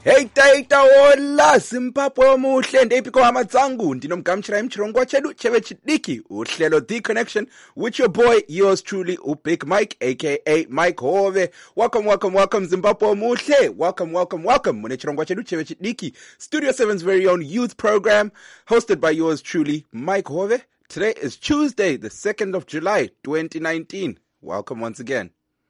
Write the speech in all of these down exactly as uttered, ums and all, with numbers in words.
Hey taita hola Zimbabwe omuhle ndepiko hamatsangu ndinomgamchira imchirongwa chedu cheve chidiki uhlelo The Connection with your boy yours truly uBig Mike aka Mike Hove. Welcome welcome welcome Zimbabwe omuhle. Welcome welcome welcome mune chirongwa chedu cheve chidiki Studio seven's very own youth program hosted by yours truly Mike Hove. Today is Tuesday the second of July twenty nineteen. Welcome once again.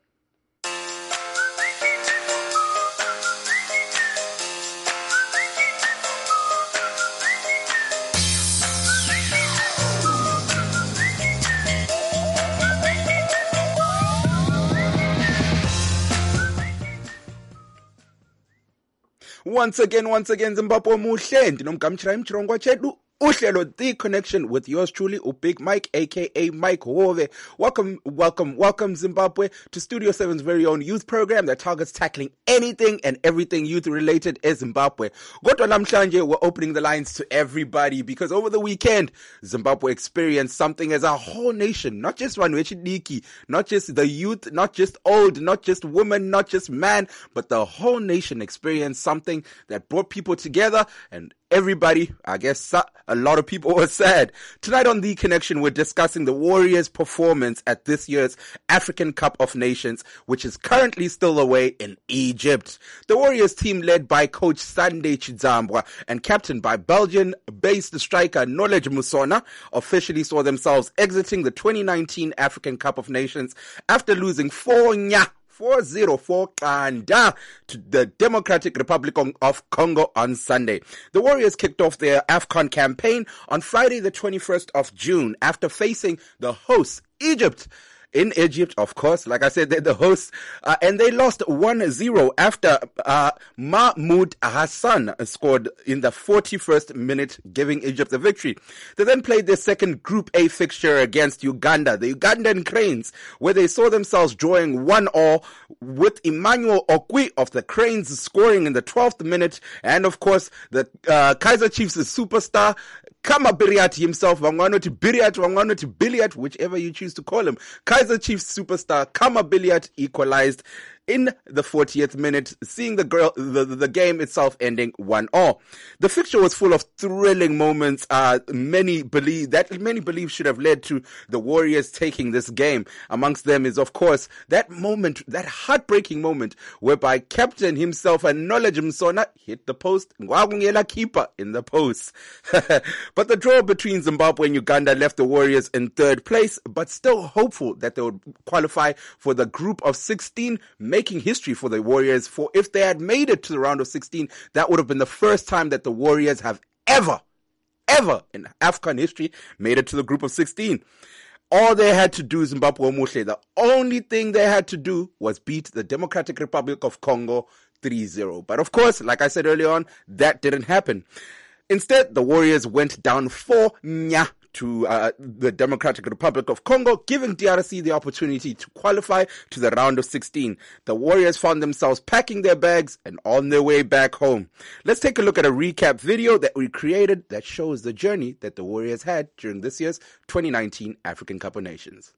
Once again, once again, Zimbabwe omuhle ndinomgamchira imchirongwa chedu uhlelo The Connection with yours truly uBig Mike aka Mike Hove. Welcome, welcome, welcome Zimbabwe to Studio seven's very own youth program that targets tackling anything and everything youth related in Zimbabwe. Kodwa namhlanje we're opening the lines to everybody because over the weekend Zimbabwe experienced something as a whole nation, not just one wechidiki, not just the youth, not just old, not just women, not just man, but the whole nation experienced something that brought people together, and everybody, I guess a lot of people were sad. Tonight on The Connection, we're discussing the Warriors' performance at this year's African Cup of Nations, which is currently still away in Egypt. The Warriors team, led by coach Sunday Chidzambwa and captained by Belgian-based striker Knowledge Musona, officially saw themselves exiting the twenty nineteen African Cup of Nations after losing four nya four zero four Kanda to the Democratic Republic of Congo on Sunday. The Warriors kicked off their AFCON campaign on Friday the twenty-first of June after facing the host Egypt. In Egypt, of course, like I said, they're the hosts, uh, and they lost one zero after uh, Mahmoud Hassan scored in the forty-first minute, giving Egypt the victory. They then played their second Group A fixture against Uganda, the Ugandan Cranes, where they saw themselves drawing one all, with Emmanuel Okwi of the Cranes scoring in the twelfth minute, and of course, the uh, Kaizer Chiefs' superstar, Kama Biriat himself, Wangwanoti Biriat, Wangwanoti Biliat, whichever you choose to call him, Kaizer Chiefs superstar Kama Biliat equalized in the fortieth minute, seeing the girl, the, the game itself ending one all. The fixture was full of thrilling moments, uh, many believe, that many believe should have led to the Warriors taking this game. Amongst them is, of course, that moment, that heartbreaking moment, whereby captain himself and Knowledge Msona hit the post, Ngwagungela keeper in the post. But the draw between Zimbabwe and Uganda left the Warriors in third place, but still hopeful that they would qualify for the group of sixteen, making history for the Warriors. For if they had made it to the round of sixteen, that would have been the first time that the Warriors have ever, ever in AFCON history made it to the group of sixteen. All they had to do, Zimbabwe omuhle, the only thing they had to do was beat the Democratic Republic of Congo three zero. But of course, like I said earlier on, that didn't happen. Instead, the Warriors went down four nya to uh, the Democratic Republic of Congo, giving D R C the opportunity to qualify to the round of sixteen. The Warriors found themselves packing their bags and on their way back home. Let's take a look at a recap video that we created that shows the journey that the Warriors had during this year's twenty nineteen African Cup of Nations.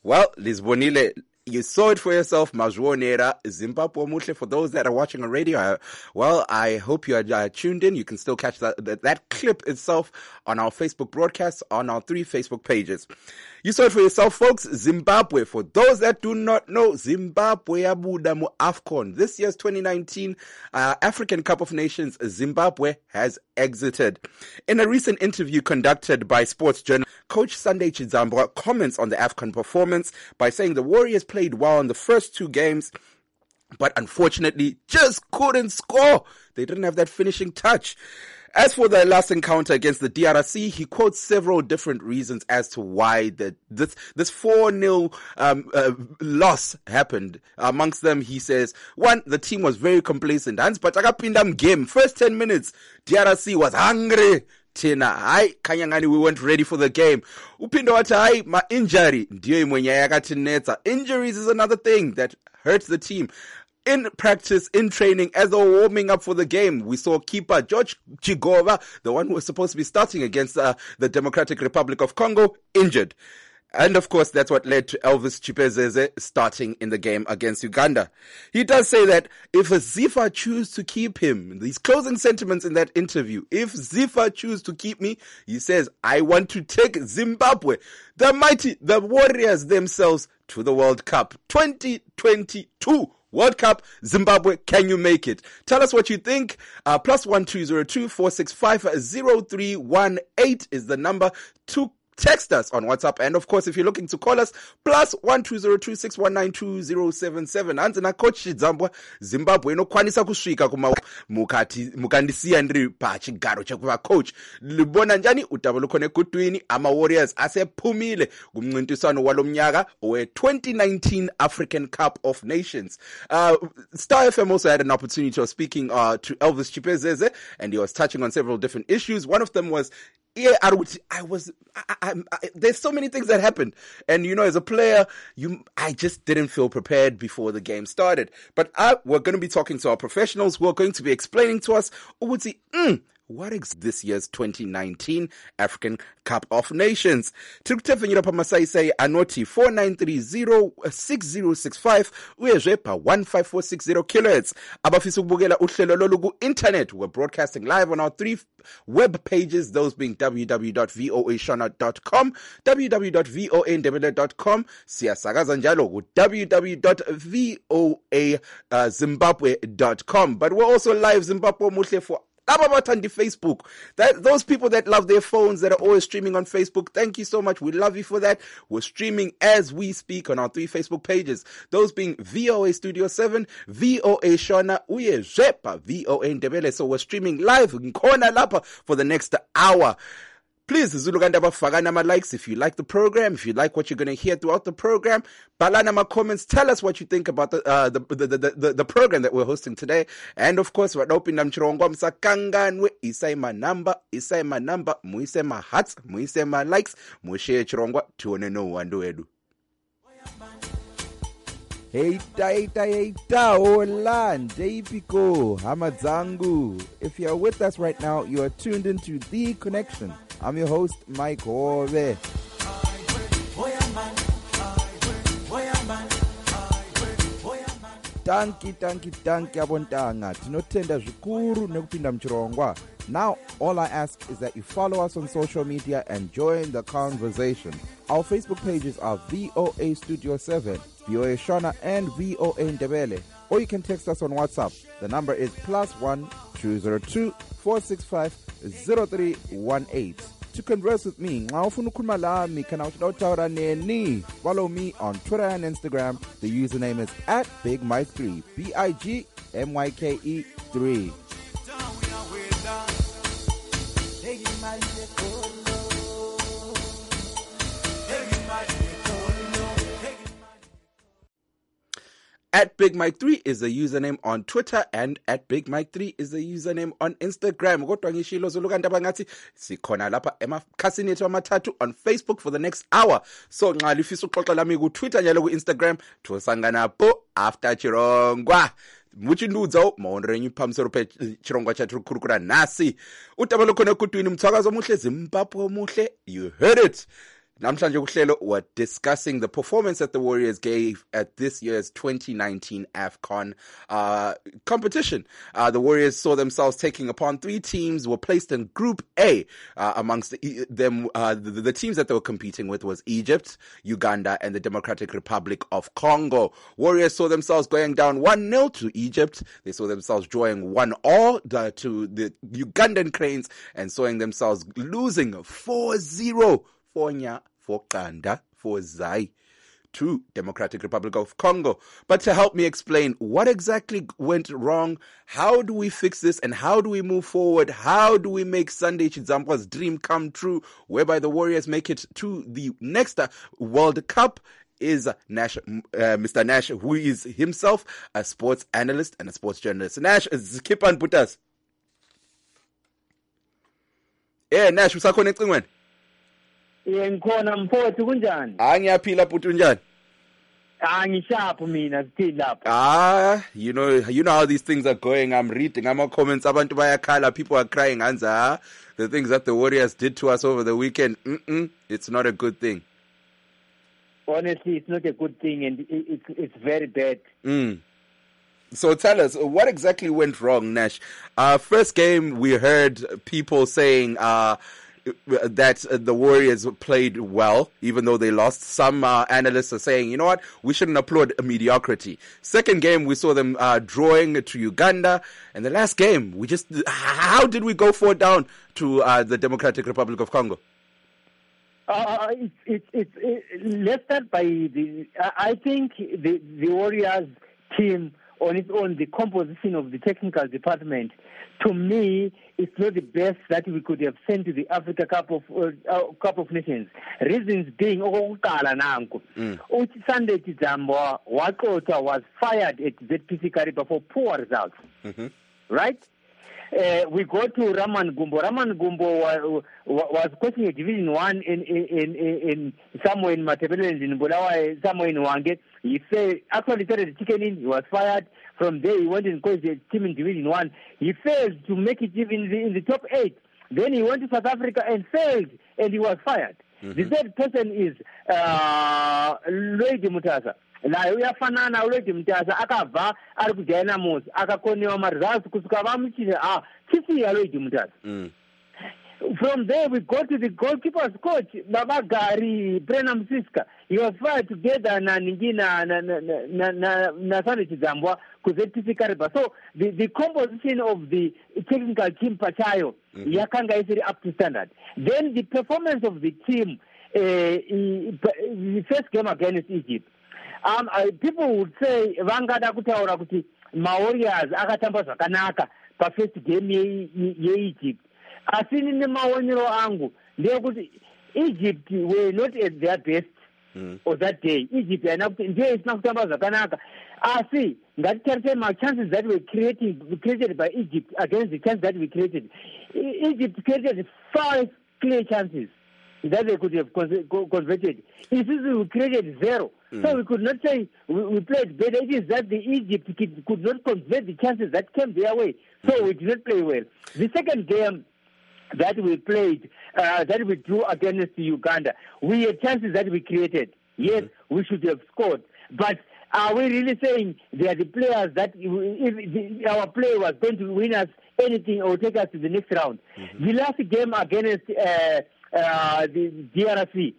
Well, Lisbonile, you saw it for yourself, Mazwonera, Zimbabwe Muhle. For those that are watching on radio, uh, well, I hope you are uh, tuned in. You can still catch that, that that clip itself on our Facebook broadcast, on our three Facebook pages. You saw it for yourself, folks. Zimbabwe. For those that do not know, Zimbabwe yabuda mu AFCON. This year's twenty nineteen uh, African Cup of Nations, Zimbabwe has exited. In a recent interview conducted by sports journalist Coach Sunday Chidzambwa comments on the AFCON performance by saying the Warriors played well in the first two games, but unfortunately just couldn't score. They didn't have that finishing touch. As for the last encounter against the D R C, he quotes several different reasons as to why the, this this four nil um, uh, loss happened. Amongst them, he says, one, the team was very complacent. Hans Patakapindam game, first ten minutes, D R C was hungry. Tina, hayi kanyangani we weren't ready for the game. Upinda wathi hayi ma injury ndiyo imwenye yakatinetsa. Injuries is another thing that hurts the team. In practice, in training, as they were warming up for the game, we saw keeper George Chigova, the one who was supposed to be starting against uh, the Democratic Republic of Congo, injured. And of course, that's what led to Elvis Chipezeze starting in the game against Uganda. He does say that if Zifa choose to keep him, these closing sentiments in that interview, if Zifa choose to keep me, he says, I want to take Zimbabwe, the mighty, the Warriors themselves, to the World Cup twenty twenty-two. World Cup, Zimbabwe, can you make it? Tell us what you think. Uh, plus one two zero two four six five zero three one eight is the number to text us on WhatsApp. And of course, if you're looking to call us, plus one two zero two six one nine two zero seven seven. Anzi na coach Chidzambwa, Zimbabwe inokwanisa kusvika kuma mukati mukandisiya ndiri pachigaro chekuva coach. Libona njani utavo lukhona ekutwini ama Warriors asephumile kumncintiswano walomnyaka we twenty nineteen African Cup of Nations. Uh, Star F M also had an opportunity of speaking uh, to Elvis Chipezeze, and he was touching on several different issues. One of them was, yeah, I was, I, I, I, there's so many things that happened. And, you know, as a player, you, I just didn't feel prepared before the game started. But I, we're going to be talking to our professionals who are going to be explaining to us, Uguti, mm, what is this year's twenty nineteen African Cup of Nations? Tikutefenyira pamasai say anoti four nine three zero six zero six five uyezve pa one five four six zero kilohertz. Abafisa ukubukela uhlelo lolu ku internet. We're broadcasting live on our three web pages, those being w w w dot voa shona dot com, w w w dot voa ndebele dot com, siyasakaza njalo ku w w w dot voa zimbabwe dot com. But we're also live Zimbabwe Muhle for on the Facebook. That those people that love their phones, that are always streaming on Facebook, thank you so much. We love you for that. We're streaming as we speak on our three Facebook pages. Those being V O A Studio seven, V O A Shona, Uye Zepa, V O A Ndebele. So we're streaming live in Kona Lapa for the next hour. Please, Zulugandaba Fagana ma likes if you like the program, if you like what you're going to hear throughout the program. Balana ma comments, tell us what you think about the, uh, the, the, the, the, the program that we're hosting today. And of course, we're opening them chirongwa msakanganwe, isai ma number, isai ma number, muise ma hearts, muise ma likes, muishe chirongwa, tuone no wandu edu. Heita, heita, heita, hola, Ndepiko, Hamadzangu. If you're with us right now, you are tuned into The Connection. I'm your host, Mike Hove. Tanki, tanki, tanki, abontanga. Tinotenda zvikuru nekupinda mchirongwa. Now, all I ask is that you follow us on social media and join the conversation. Our Facebook pages are V O A Studio seven, V O A Shona, and V O A Ndebele. Or you can text us on WhatsApp. The number is plus one two zero two four six five zero three one eight. To converse with me, follow me on Twitter and Instagram. The username is at Big Mike three, B I G M Y K E three. At Big Mike three is the username on Twitter, and at Big Mike three is the username on Instagram. Kodwa ngishilo zulukandaba ngathi sikhona lapha emakhasini ethu amathathu on Facebook for the next hour. So nxa lifisa uxoxa lami ku Twitter njalo ku Instagram, thosangana po after chirongwa. Muchindudzo maonrenyu pamsoro pe chirongwa chathu kurukura nasi. Utaba lokhona kutwini mthwakazo muhle Zimbabwe muhle. You heard it. Namhlanje kuhlelo, we're discussing the performance that the Warriors gave at this year's twenty nineteen AFCON uh, competition. Uh, the Warriors saw themselves taking upon three teams, were placed in Group A. Uh, amongst the, them, uh, the, the teams that they were competing with was Egypt, Uganda, and the Democratic Republic of Congo. Warriors saw themselves going down one nil to Egypt. They saw themselves drawing one all uh, to the Ugandan Cranes, and saw themselves losing four zero. Fonya, for Kanda, for Zai, to Democratic Republic of Congo. But to help me explain what exactly went wrong, how do we fix this, and how do we move forward? How do we make Sunday Chidzamba's dream come true, whereby the Warriors make it to the next uh, World Cup, is Nash, uh, Mister Nash, who is himself a sports analyst and a sports journalist. Nash, keep on put us. Yeah, Nash, usakhonexa wena? Ngikhona mfowethu kunjani? Ah, ngiyaphila bhuti unjani? Ah, ngishapho mina sithini lapha. Ah, you know, you know how these things are going. I'm reading ama comments, abantu bayakhala, people are crying, Anza. The things that the Warriors did to us over the weekend, mm-mm, it's not a good thing. Honestly, it's not a good thing, and it, it, it's very bad. Mm. So tell us, what exactly went wrong, Nash? Uh, first game, we heard people saying uh, that uh, the Warriors played well, even though they lost. Some uh, analysts are saying, you know what, we shouldn't applaud mediocrity. Second game, we saw them uh, drawing to Uganda. And the last game, we just, how did we go four down to uh, the Democratic Republic of Congo? Uh, it's, it's, it's, it, let's start by the, I think the, the Warriors team on its own, the composition of the technical department, to me, it's not the best that we could have sent to the Africa Cup of uh, uh, Cup of Nations. Reasons being, okokuqala nanku, uthi Sunday Chidzamba Wakota was fired at Z P C Kariba for poor results, mm-hmm. right? Uh, we go to Raman Gumbo. Raman Gumbo was, was coaching a Division One in in, in in somewhere in Matabele in Bulawayo, somewhere in Wange. He said actually started the chicken in. He was fired. From there, he went and coached the team in Division One. He failed to make it even in the, in the top eight. Then he went to South Africa and failed, and he was fired. Mm-hmm. The third person is uh, Lloyd Mutasa. La uyafanana Lloyd Mutasa akava ari kujaina Moses akakonewa maresults kusuka vamuchira ah chisi ya Lloyd Mutasa. From there, we go to the goalkeeper's coach, Babagari Brenham Siska. He was fired together na Ningina na na na na na Sunday Chidzamba kuzeti Kariba. So the, the composition of the technical team Pachayo, mm-hmm. yakanga is up to standard. Then the performance of the team, uh, the first game against Egypt. Um, uh, people would say vangada kutaura kuti Warriors akatamba zvakanaka pa first game ye, ye Egypt. Asini nemaonero angu ndeyekuti Egypt were not at their best mm. on that day. Egypt yana kuti ndiyo isina kutamba zvakanaka. Asi ngatitarise ma chances that were created created by Egypt against the chances that we created. Egypt created five clear chances that they could have converted. Instead, we created zero. Mm. So we could not say we, we played better. It is that the Egypt could not convert the chances that came their way. So mm-hmm. we did not play well. The second game that we played, uh, that we drew against Uganda, we had chances that we created. Yes, mm-hmm. we should have scored. But are we really saying they are the players that if the, our player was going to win us anything or take us to the next round? Mm-hmm. The last game against uh, uh, the D R C,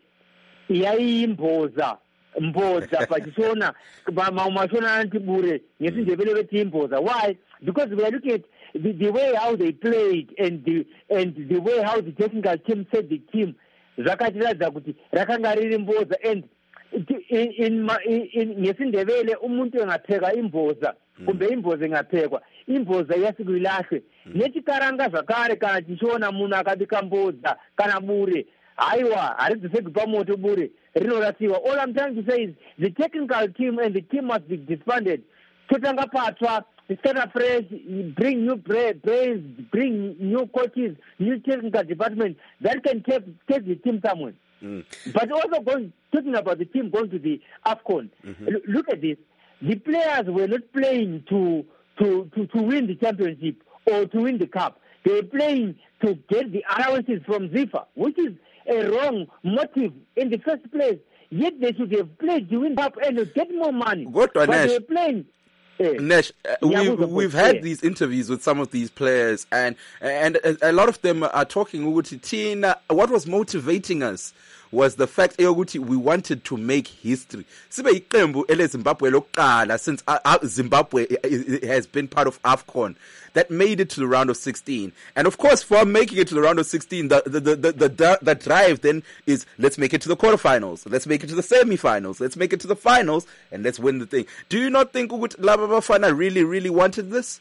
yaimboza mboza pachishona mashona antibure ngesindebele bethi imboza. Why? Because we are looking at the, the way how they played and the and the way how the technical team set the team. Zakatiradza kuti rakanga riri mboza, and in in in ngesindebele umuntu engapheka imboza kumbe imboza engaphekwa imboza yasikuyilahle nechikaranga zvakare kana tichiona munhu akabika mboza kana bure aiwa haridziseki pamoto bure rinorasiwa. All I'm trying to say is the technical team and the team must be disbanded. Totanga patsva, start afresh, bring new players, bring new coaches, new technical department that can take take the team somewhere. Mm. But also going, talking about the team going to the AFCON, mm-hmm. L- look at this. The players were not playing to, to, to, to win the championship or to win the cup. They were playing to get the allowances from Zifa, which is a wrong motive in the first place. Yet they should have played to win up and get more money. Go to but Nash. they were playing. Eh, Nash, uh, yeah, we've, we've had these interviews with some of these players, and and a, a lot of them are talking ukuthi Tina, what was motivating us was the fact ukuthi we wanted to make history. Sibe iqembu ele Zimbabwe lokuqala since uh, uh, Zimbabwe has been part of AFCON that made it to the round of sixteen. And of course, for making it to the round of sixteen, the the the the, the, the drive then is let's make it to the quarterfinals, let's make it to the semi-finals, let's make it to the finals, and let's win the thing. Do you not think ukuthi Laba Bafana really really wanted this?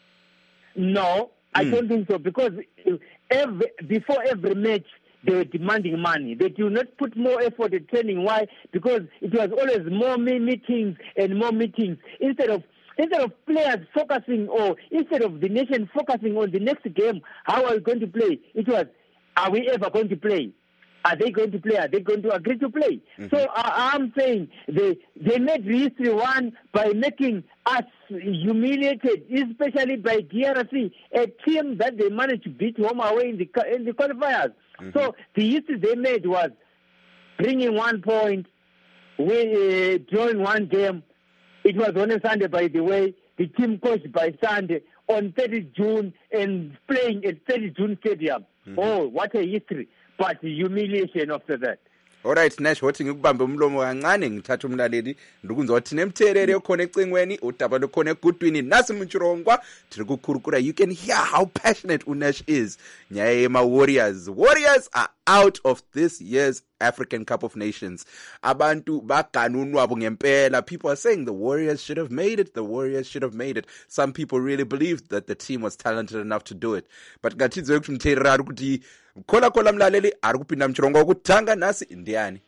No, I Mm. don't think so, because every, before every match, they were demanding money. They do not put more effort in training. Why? Because it was always more me- meetings and more meetings. Instead of instead of players focusing, or instead of the nation focusing on the next game, how are we going to play? It was, are we ever going to play? Are they going to play? Are they going to agree to play? Mm-hmm. So uh, I'm saying they they made history one by making us humiliated, especially by D R C, a team that they managed to beat home away in the in the qualifiers. Mm-hmm. So the history they made was bringing one point, we, uh, drawing one game. It was on a Sunday, by the way. The team coached by Sunday on thirtieth June and playing at thirtieth June Stadium. Mm-hmm. Oh, what a history. But humiliation after that. Alright, Nash, wathi ngikubambe umlomo kancane ngithatha umlaleli ndikunza wathi nemthelele okhona ecingweni udaba lokhona egudwini nasi Mchirongwa tiri kukhurukura. You can hear how passionate uNash is. Nyayema Warriors. Warriors are out of this year's African Cup of Nations. Abantu baganunwa ngempela. People are saying the Warriors should have made it. The Warriors should have made it. Some people really believed that the team was talented enough to do it. But ngathizo ukuthi mthelera ukuthi khola khola mlaleli ari kupinda Mchirongwa ukutanga nasi indiani.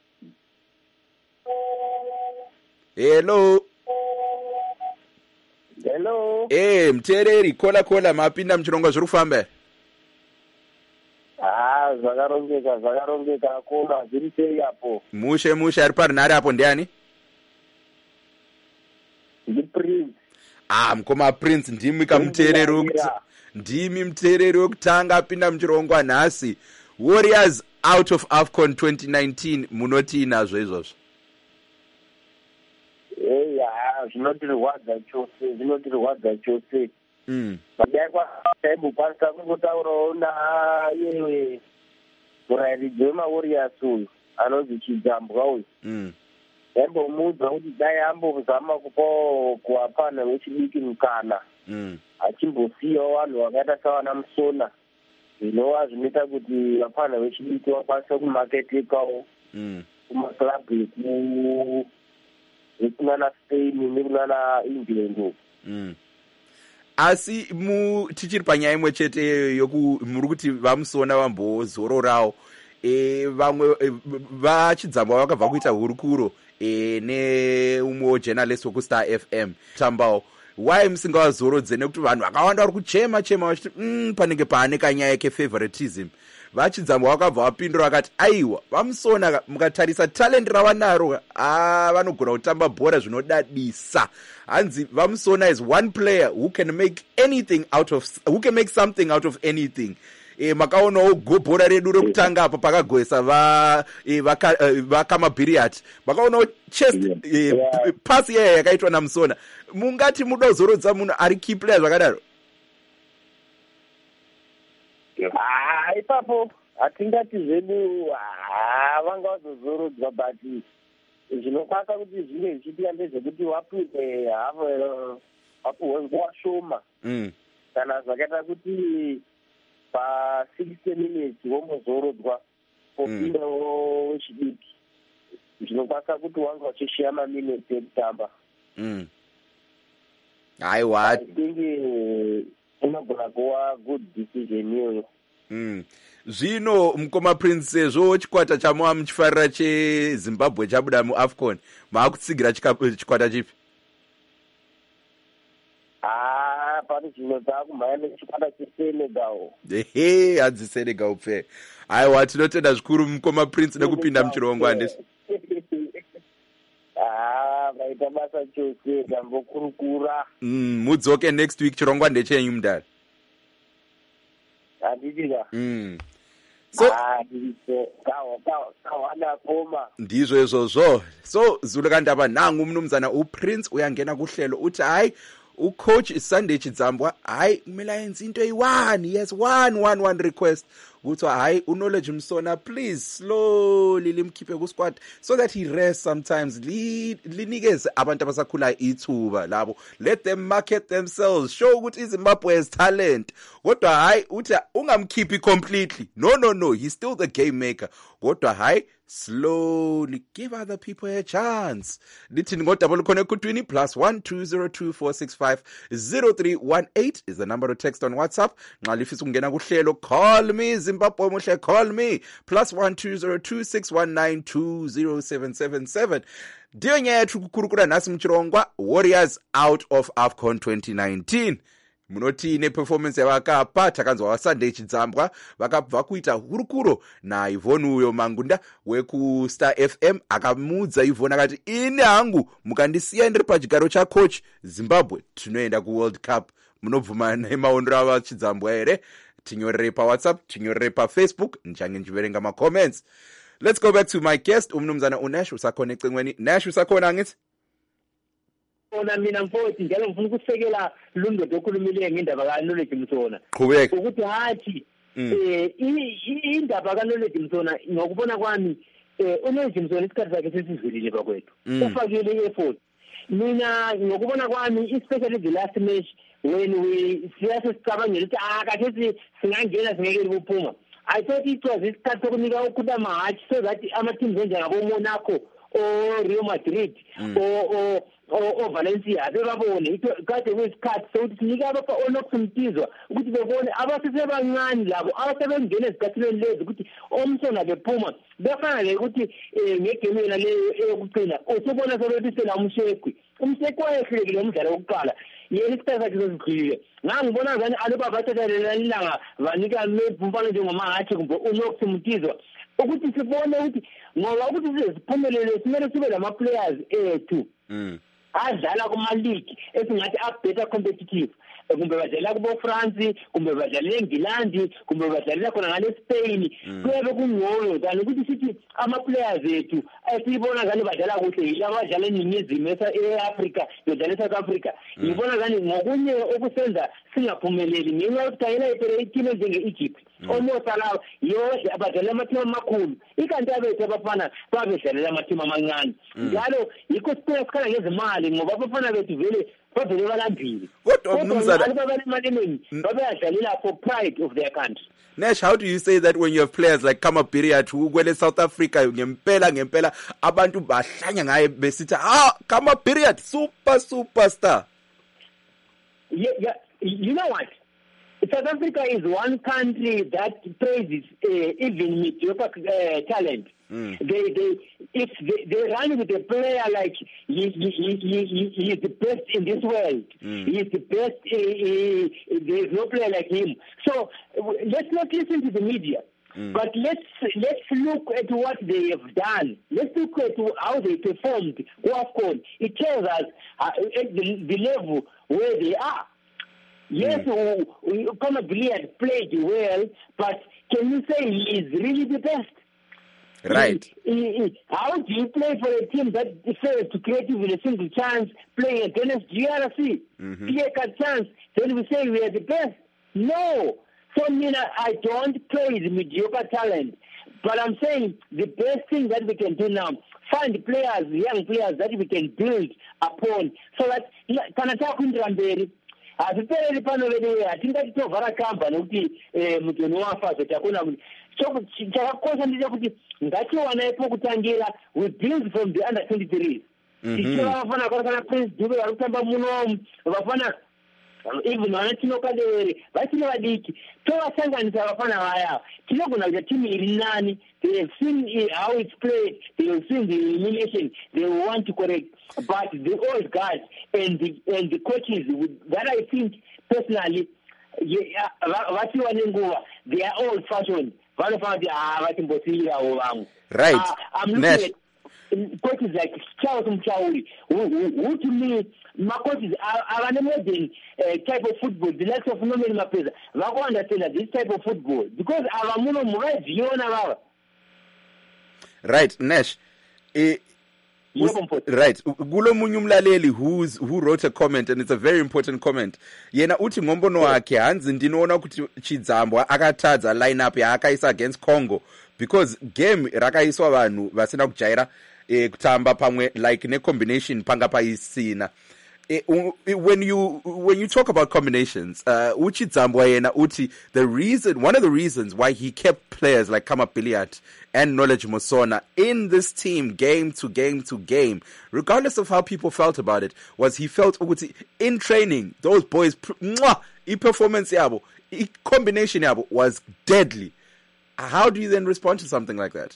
Hello. Hello. Eh, mtheleri khola khola mapinda Mchirongwa zviri kufamba. Ah, zvakarongeka zvakarongeka akoma zviri sei apo. Mushe mushe ari parinhare apo ndiani? Ndi Prince. Ah, mkoma Prince ndimi kamuthereri wokuti ndimi muthereri wokutanga apinda Mchirongwa nhasi. Warriors out of AFCON twenty nineteen, munoti nazvo izvozvo? Hey, ah, zvinotirwadza chose, zvinotirwadza chose. Mm. Padai kwaibu kwanisa kungotaurawo naye murairidzi wemawarriors uyu anonzi Chidzambwa uyu. Mm. Yaimbomudza kuti dai ambozama kupawo kuwapana vechidiki mukana. Mm. Achimbosiyawo vanhu vakaita savana Musona, zvinova zvinoita kuti vapana vechidiki vakwanisa kumaketekawo Mm. kumaklabhu ekunana Spain nekunana England. Mm. Asi mu tichiri panyaya imwe chete yoku muri kuti vamusona vambozororawo e vamwe e, vachidzamba vakabva kuita hurukuro e neumwe journalist wokuStar F M tambawo. Why musingazorodze nekuti vanhu vakawanda vari kuchema chema vachiti mm, panenge pane kanyaya kefavoritism. Vachidzamba vakabva vapindura vakati aiwa vamusona mukatarisa talent ravanaro ah vanogona kutamba bhora zvinodadisa. Hanzi vamusona is one player who can make anything out of who can make something out of anything. E makaonawo bhora redu rekutanga apa pakagoesa va e, vaka uh, vakamabhiriati makaonawo chest e, yeah. Pasi yaya yakaitwa namusona. Mungati mudozorodza munhu ari key player zvakadaro? Ah, ipapo hatingati zvedu vanga vazozorodzwa, but zvinokwasa kuti zvinge zvichiitika ndezvekuti wapuwe wapuwe nguva shoma kana zvakaita kuti pa-sixty minutes womuzorodzwa popindawo wechidiki, zvinokwasa kuti wanga wachishiya maminutes ekutamba. Aiwa, I think inogona kuva good decision iyoyo. Mm. Zvino mukoma Prince sezvo chikwata chamwa muchifarira cheZimbabwe chabuda muAFCON, maakutsigira chikwata chipi? Ah, pari zvino taakumhanya nechikwata cheSenegal. Ehe, hadzi Senegal pfe. Aiwa, tinotenda zvikuru mukoma Prince nekupinda Muchirongwa handisi. Ah, vaita basa chose dambokurukura. Mm, mudzoke next week Chirongwa ndechenyu mudare. Handidika. Mm. So ndizwe ezozwo. So Zulu kaNdaba nangu umnumzana uPrince uyangena kuhlelo uthi hayi ucoach Sunday Chidzambwa hayi kumele ayenze into eyi-one. Yes, one one one request ukuthi hayi uKnowledge Msona please slowly limkhiphe ku squad so that he rests sometimes. Linikeze abantu abasakhulayo ithuba labo, let them market themselves, show ukuthi iZimbabwe has talent. Kodwa hayi uthi ungamkhiphi completely, no no no, he's still the game maker. Kodwa hayi slowly give other people a chance. Lithini ngodabula khona ekutwini plus one two zero two four six five zero three one eight is the number to text on WhatsApp. Nxa lifisa ukungena kuhlelo call me Zimbabwe muhle, call me plus one two zero two six one nine two zero seven seven seven. Ndiyo nyethu kukurukura nasi mchirongwa Warriors out of AFCON twenty nineteen. Munotine performance yavakapa takanzwa wa Sunday Chidzambwa vakabva kuita hurukuro na Yvonne uyo Mangunda weku Star F M akamudza Yvonne akati ini hangu mukandisiya ndiri pachigaro cha coach Zimbabwe tinoenda ku World Cup. Munobvuma nemaondero ava Chidzambwa here? Tinyorere pa WhatsApp, tinyorere pa Facebook, nchange njiverenga ma comments. Let's go back to my guest umnumzana uNash usakhona ecingweni. Nash usakhona ngithi? Ona mina mfowethu njalo ngifuna ukusekela lundo dokhulumile ngendaba kaKnowledge Msona. Qhubeka. Ukuthi hathi eh indaba kaKnowledge Msona ngokubona kwami eh uKnowledge Msona isikhathi sakhe sesizulile bakwethu. Ufakile effort. Mina ngokubona kwami especially the last match when we siyase sicabangela ukuthi akathi singangena singeke kuphuma. I thought it was isikhathi sokunika ukuba match so that ama teams njengabo Monaco or Real Madrid or or Valencia bebabone kade kwesikhathi sokuthi sinika abapha onokumtizwa ukuthi bebone abasesebancane labo abasebengena ezikhathini lezi ukuthi omsona bephuma befana le ukuthi ngegame yena leyo eyokugcina usubona sebebisela umshekwi umshekwi wayehlekile umdlalo wokuqala yena isikhathi sakhe sesikhulile ngangibona ngani aloba bathathalela ilanga banika mebumfana njengomahati kumbe unokumtizwa ukuthi sibone ukuthi ngoba ukuthi siziphumelele simele sibe lama players ethu adlala kuma league esingathi up better competitive kumbe badlala kubo France kumbe badlala eNgilandi kumbe badlala khona ngale Spain kube kungcono kanti ukuthi sithi ama players ethu asibona ngani badlala kuhle yilabo badlala eNingizimu eAfrica badlala eSouth Africa ngibona ngani ngokunye okusenza singaphumeleli ngenxa yokuthayela i-team njenge Egypt omosala yonke abadlala amateam amakhulu ikanti abethu abafana babedlalela amateam amancane njalo yikho siphethe sikhala ngezimali ngoba abafana bethu vele bavele balambile kodwa umnumzana ababali babeyadlalela for pride of their country. Nash, how do you say that when you have players like Kama Period who kwele South Africa ngempela ngempela abantu bahlanya ngaye besithi ah Kama Period super superstar? Yeah, yeah, you know what? South Africa is one country that praises uh, even mediocre uh, talent. Mm. They, they, if they, they run with a player like he, he, he, he, he is the best in this world. Mm. He is the best. Uh, uh, there is no player like him. So uh, let's not listen to the media. Mm. But let's let's look at what they have done. Let's look at how they performed. AFCON. It tells us uh, at the, the level where they are. Yes, mm. we, we Conor Gillard played well, but can you say he is really the best? Right. He, he, how do you play for a team that fails to create even a single chance, playing against G R C? Mm-hmm. Take a chance, then we say we are the best. No. So, I mean, I don't praise mediocre talent, but I'm saying the best thing that we can do now, find players, young players that we can build upon, so that can attack Ndramberi. Asipelele pano vele atingati tovhara kamba nokuti mutoni wafazo takona so chakakosha ndicho kuti ngatiwana pokutangira we build from the under twenty-three. Tichira vafana kana Prince Dube vari kutamba muno vafana even vanatinokalere vachiri vadiki tovasanganisa vafana vaya tinogona kuita timu iri nani. They have seen how it's played, they have seen the elimination, they want to correct. But the old guys and the and the coaches that I think personally vatiwa nenguva they are old fashioned. Right. Uh, I'm looking Nash. At coaches like Charles Mchauri, who, who, who to me, my coaches are, are an modern uh, type of football, the likes of Norman Mapeza. I don't understand that this type of football, because our mono Murad, you know, right, Nash. Uh, right, kulo munye umlaleli who's who wrote a comment, and it's a very important comment. Yena uthi ngombono wakhe hanzi ndinoona ukuthi Chidzambo akatadza lineup yaakaisa against Congo because game rakaiswa vanhu vasina kujaira eh, kutamba pamwe like ne combination panga paisina. When you when you talk about combinations, uh, Uchi Zambwa yena uti the reason one of the reasons why he kept players like Kama Biliat and Knowledge Mosona in this team game to game to game, regardless of how people felt about it, was he felt uti in training those boys mwah, I performance yabo, I combination yabo was deadly. How do you then respond to something like that?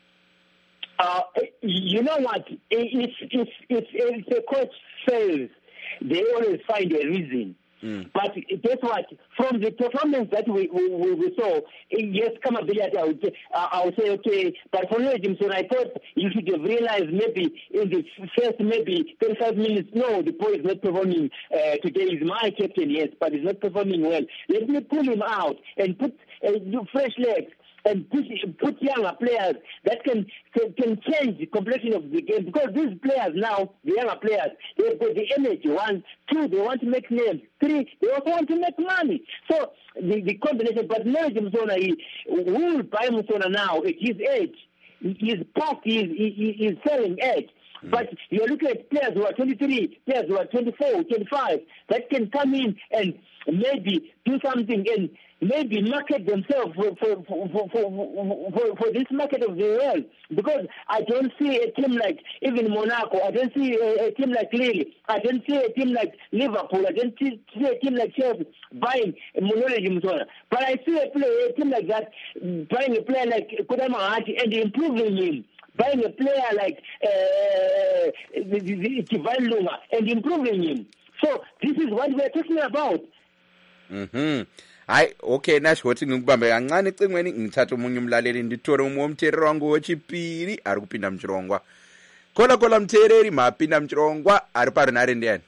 Uh, you know what? If if if, if the coach fails, they always find a reason. Mm. But guess what? From the performance that we we, we saw, yes, come a billiard, I would, uh, I would say, okay, but for Jimson, I thought you should have realized maybe in the first maybe thirty-five minutes, no, the boy is not performing uh, today. Is my captain, yes, but he's not performing well. Let me pull him out and put uh, fresh legs. And put, put younger players that can, can can change the complexion of the game, because these players now, the younger players, they've got the energy. One, two, they want to make names. Three, they also want to make money. So the, the combination. But Nelly Musona, he will buy Musona now at his age. His past, his his selling age. Mm. But you're looking at players who are twenty-three, players who are twenty-four, twenty-five, that can come in and maybe do something and maybe market themselves for for, for, for, for, for, for this market of the world. Because I don't see a team like even Monaco, I don't see a, a team like Lille, I don't see a team like Liverpool, I don't see, see a team like Chelsea buying Monole Jimsona. But I see a, player, a team like that buying a player like Kodama Haji and improving him. Buying a player like uh, Kivan Lunga and improving him. So this is what we're talking about. Mm-hmm. Hayi okay Nash wothi ngikubambe kancane ecingweni ngithatha umunye umlaleli ndithore umu Mthereri wangu wechipiri ari kupinda Mchirongwa. Kola kola Mthereri mapinda Mchirongwa ari pari nare ndiani.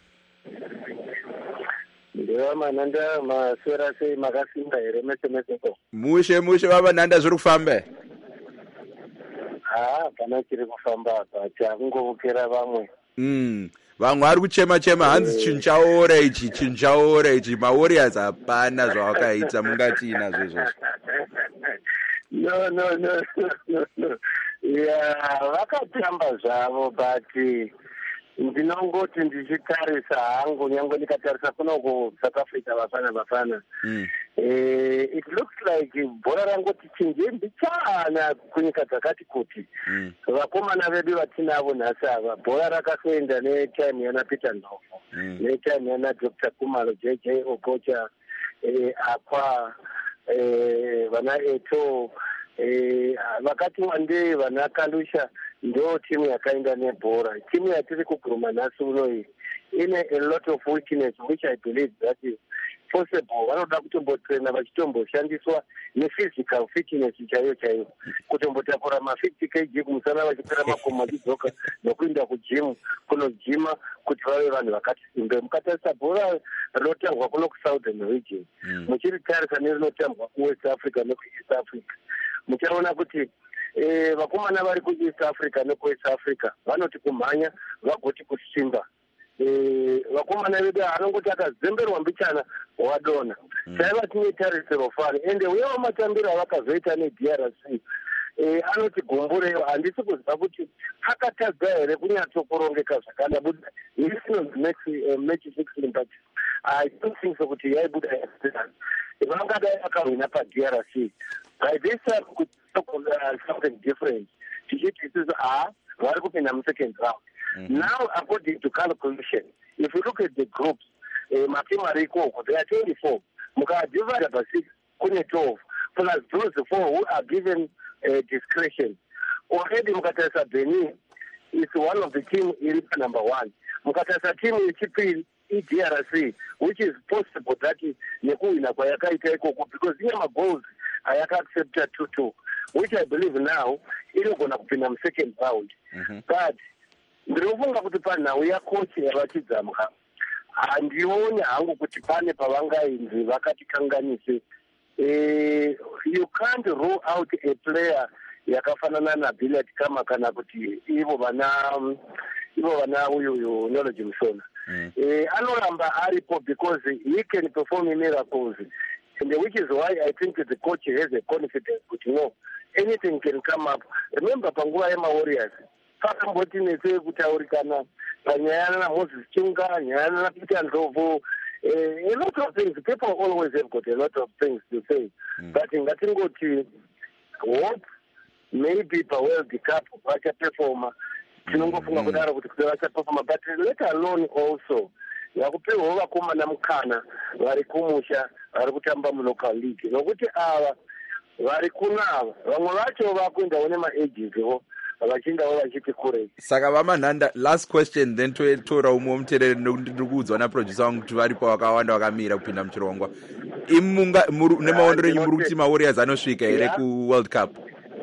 Ndewa mananda maswera sei makasimba here mese mese ko. Mushe mushe baba nanda zviri kufamba. Ah kana chiri kufamba apa chakungokera vamwe. Mm. Vamwe vari kuchema chema hanzi chinchaora ichi chinchaora ichi mawarriors hapana zvawakaita mungati nazvo izvozvo. No no no no no. Yeah, vakatamba zvavo but ndinongoti ndichitarisa hangu nyange ndikatarisa kuno kuSouth Africa vafana vafana. Mm. Eh, it looks like bhora rangoti chinjembi chana kunyika dzakati kuti. Mm. Vakomana vedu vatinavo nhasi ava bhora rakasoenda netime yana Peter Ndlovu. Mm. Netime yana Doctor Kumalo J J Okocha, eh, Akwa, eh, vana Eto, eh, vakati wandei vana Kalusha ndo timu yakaenda nebhora. Timu yatiri kuguruma nhasi uno iyi ine a lot of weakness which I believe that is possible. Vanoda kutombotraina vachitomboshandiswa nephysical fitness chaiyo chaiyo, kutombotakura ma-fifty kilograms kumusana vachipera makomo vachidzoka nokuenda kujimu kunojima kuti vave vanhu vakati simbe. Mukatarisa bhora rinotambwa kuno kusouthern region, muchiri tarisa nerinotambwa kuwest Africa nekueast Africa, muchaona kuti Eh, vakomana vari kuEast Africa nekuwest Africa vanoti kumhanya vagoti kusimba. Eh, vakomana vedu anongoti akazemberwa mbichana wadona. Chaiva tine tarisiro fani ende wewo matambiro avakazoita neD R C. Eh, anoti gombureyo handisi kuziva kuti akatadza here kunyatsokurongeka zvakada buda isino match uh, match fixing, but I don't think so kuti yaibuda yasidana. Vangadai vakahwina paD R C. By this time could uh, something different. This is ah, vari kupinda second round. Mm-hmm. Now, according to calculation, if you look at the groups, uh, Matima Rico, they are twenty-four. Muka divided by six, kune twelve. Plus those four who are given uh, discretion. Already Mukatasa Benin is one of the team in number one. Mukatasa team in Chipil, E D R C, which is possible that Neku in Abayaka Iko, because here my goals I accepted two two. which I believe now inogona kupinda musecond round. Mhm. But ndinofunga kuti panhau yakochi yavachidzamwa handioni hangu kuti pane pavangainzi vakatikanganise. Eh, you can't rule out a player yakafanana naBillet kama kana kuti ivo vana ivo vana uyu uyu Knowledge Musona. Mm. Eh, anoramba aripo because he can perform miracles, and which is why I think the coach has a confidence that no, anything can come up. Remember panguva yema Warriors pakamboti nese kutaurikana panyaya na Moses Chunga, nyaya na Peter Ndlovu. Uh, a lot of things, people always have got a lot of things to say. Mm. But in Gatingoti, what maybe per World Cup, what a performer, tinongofunga kudaro kuti kutovacha performer, but let alone also yakupewa vakoma namukana vari kumusha vari kutamba mulocal league nokuti ava vari kunava vamwe vacho vakuendawo nemaejiziwo vachindawo vachiti kurei. Saka vamanhanda, last question then totora umwe womuterere ndiri kuudzwa naproducer wangu kuti varipo vakawanda vakamira kupinda muchirongwa. Imunga nemaondero enyu muri kuti maWarriors anosvika here kuWorld Cup?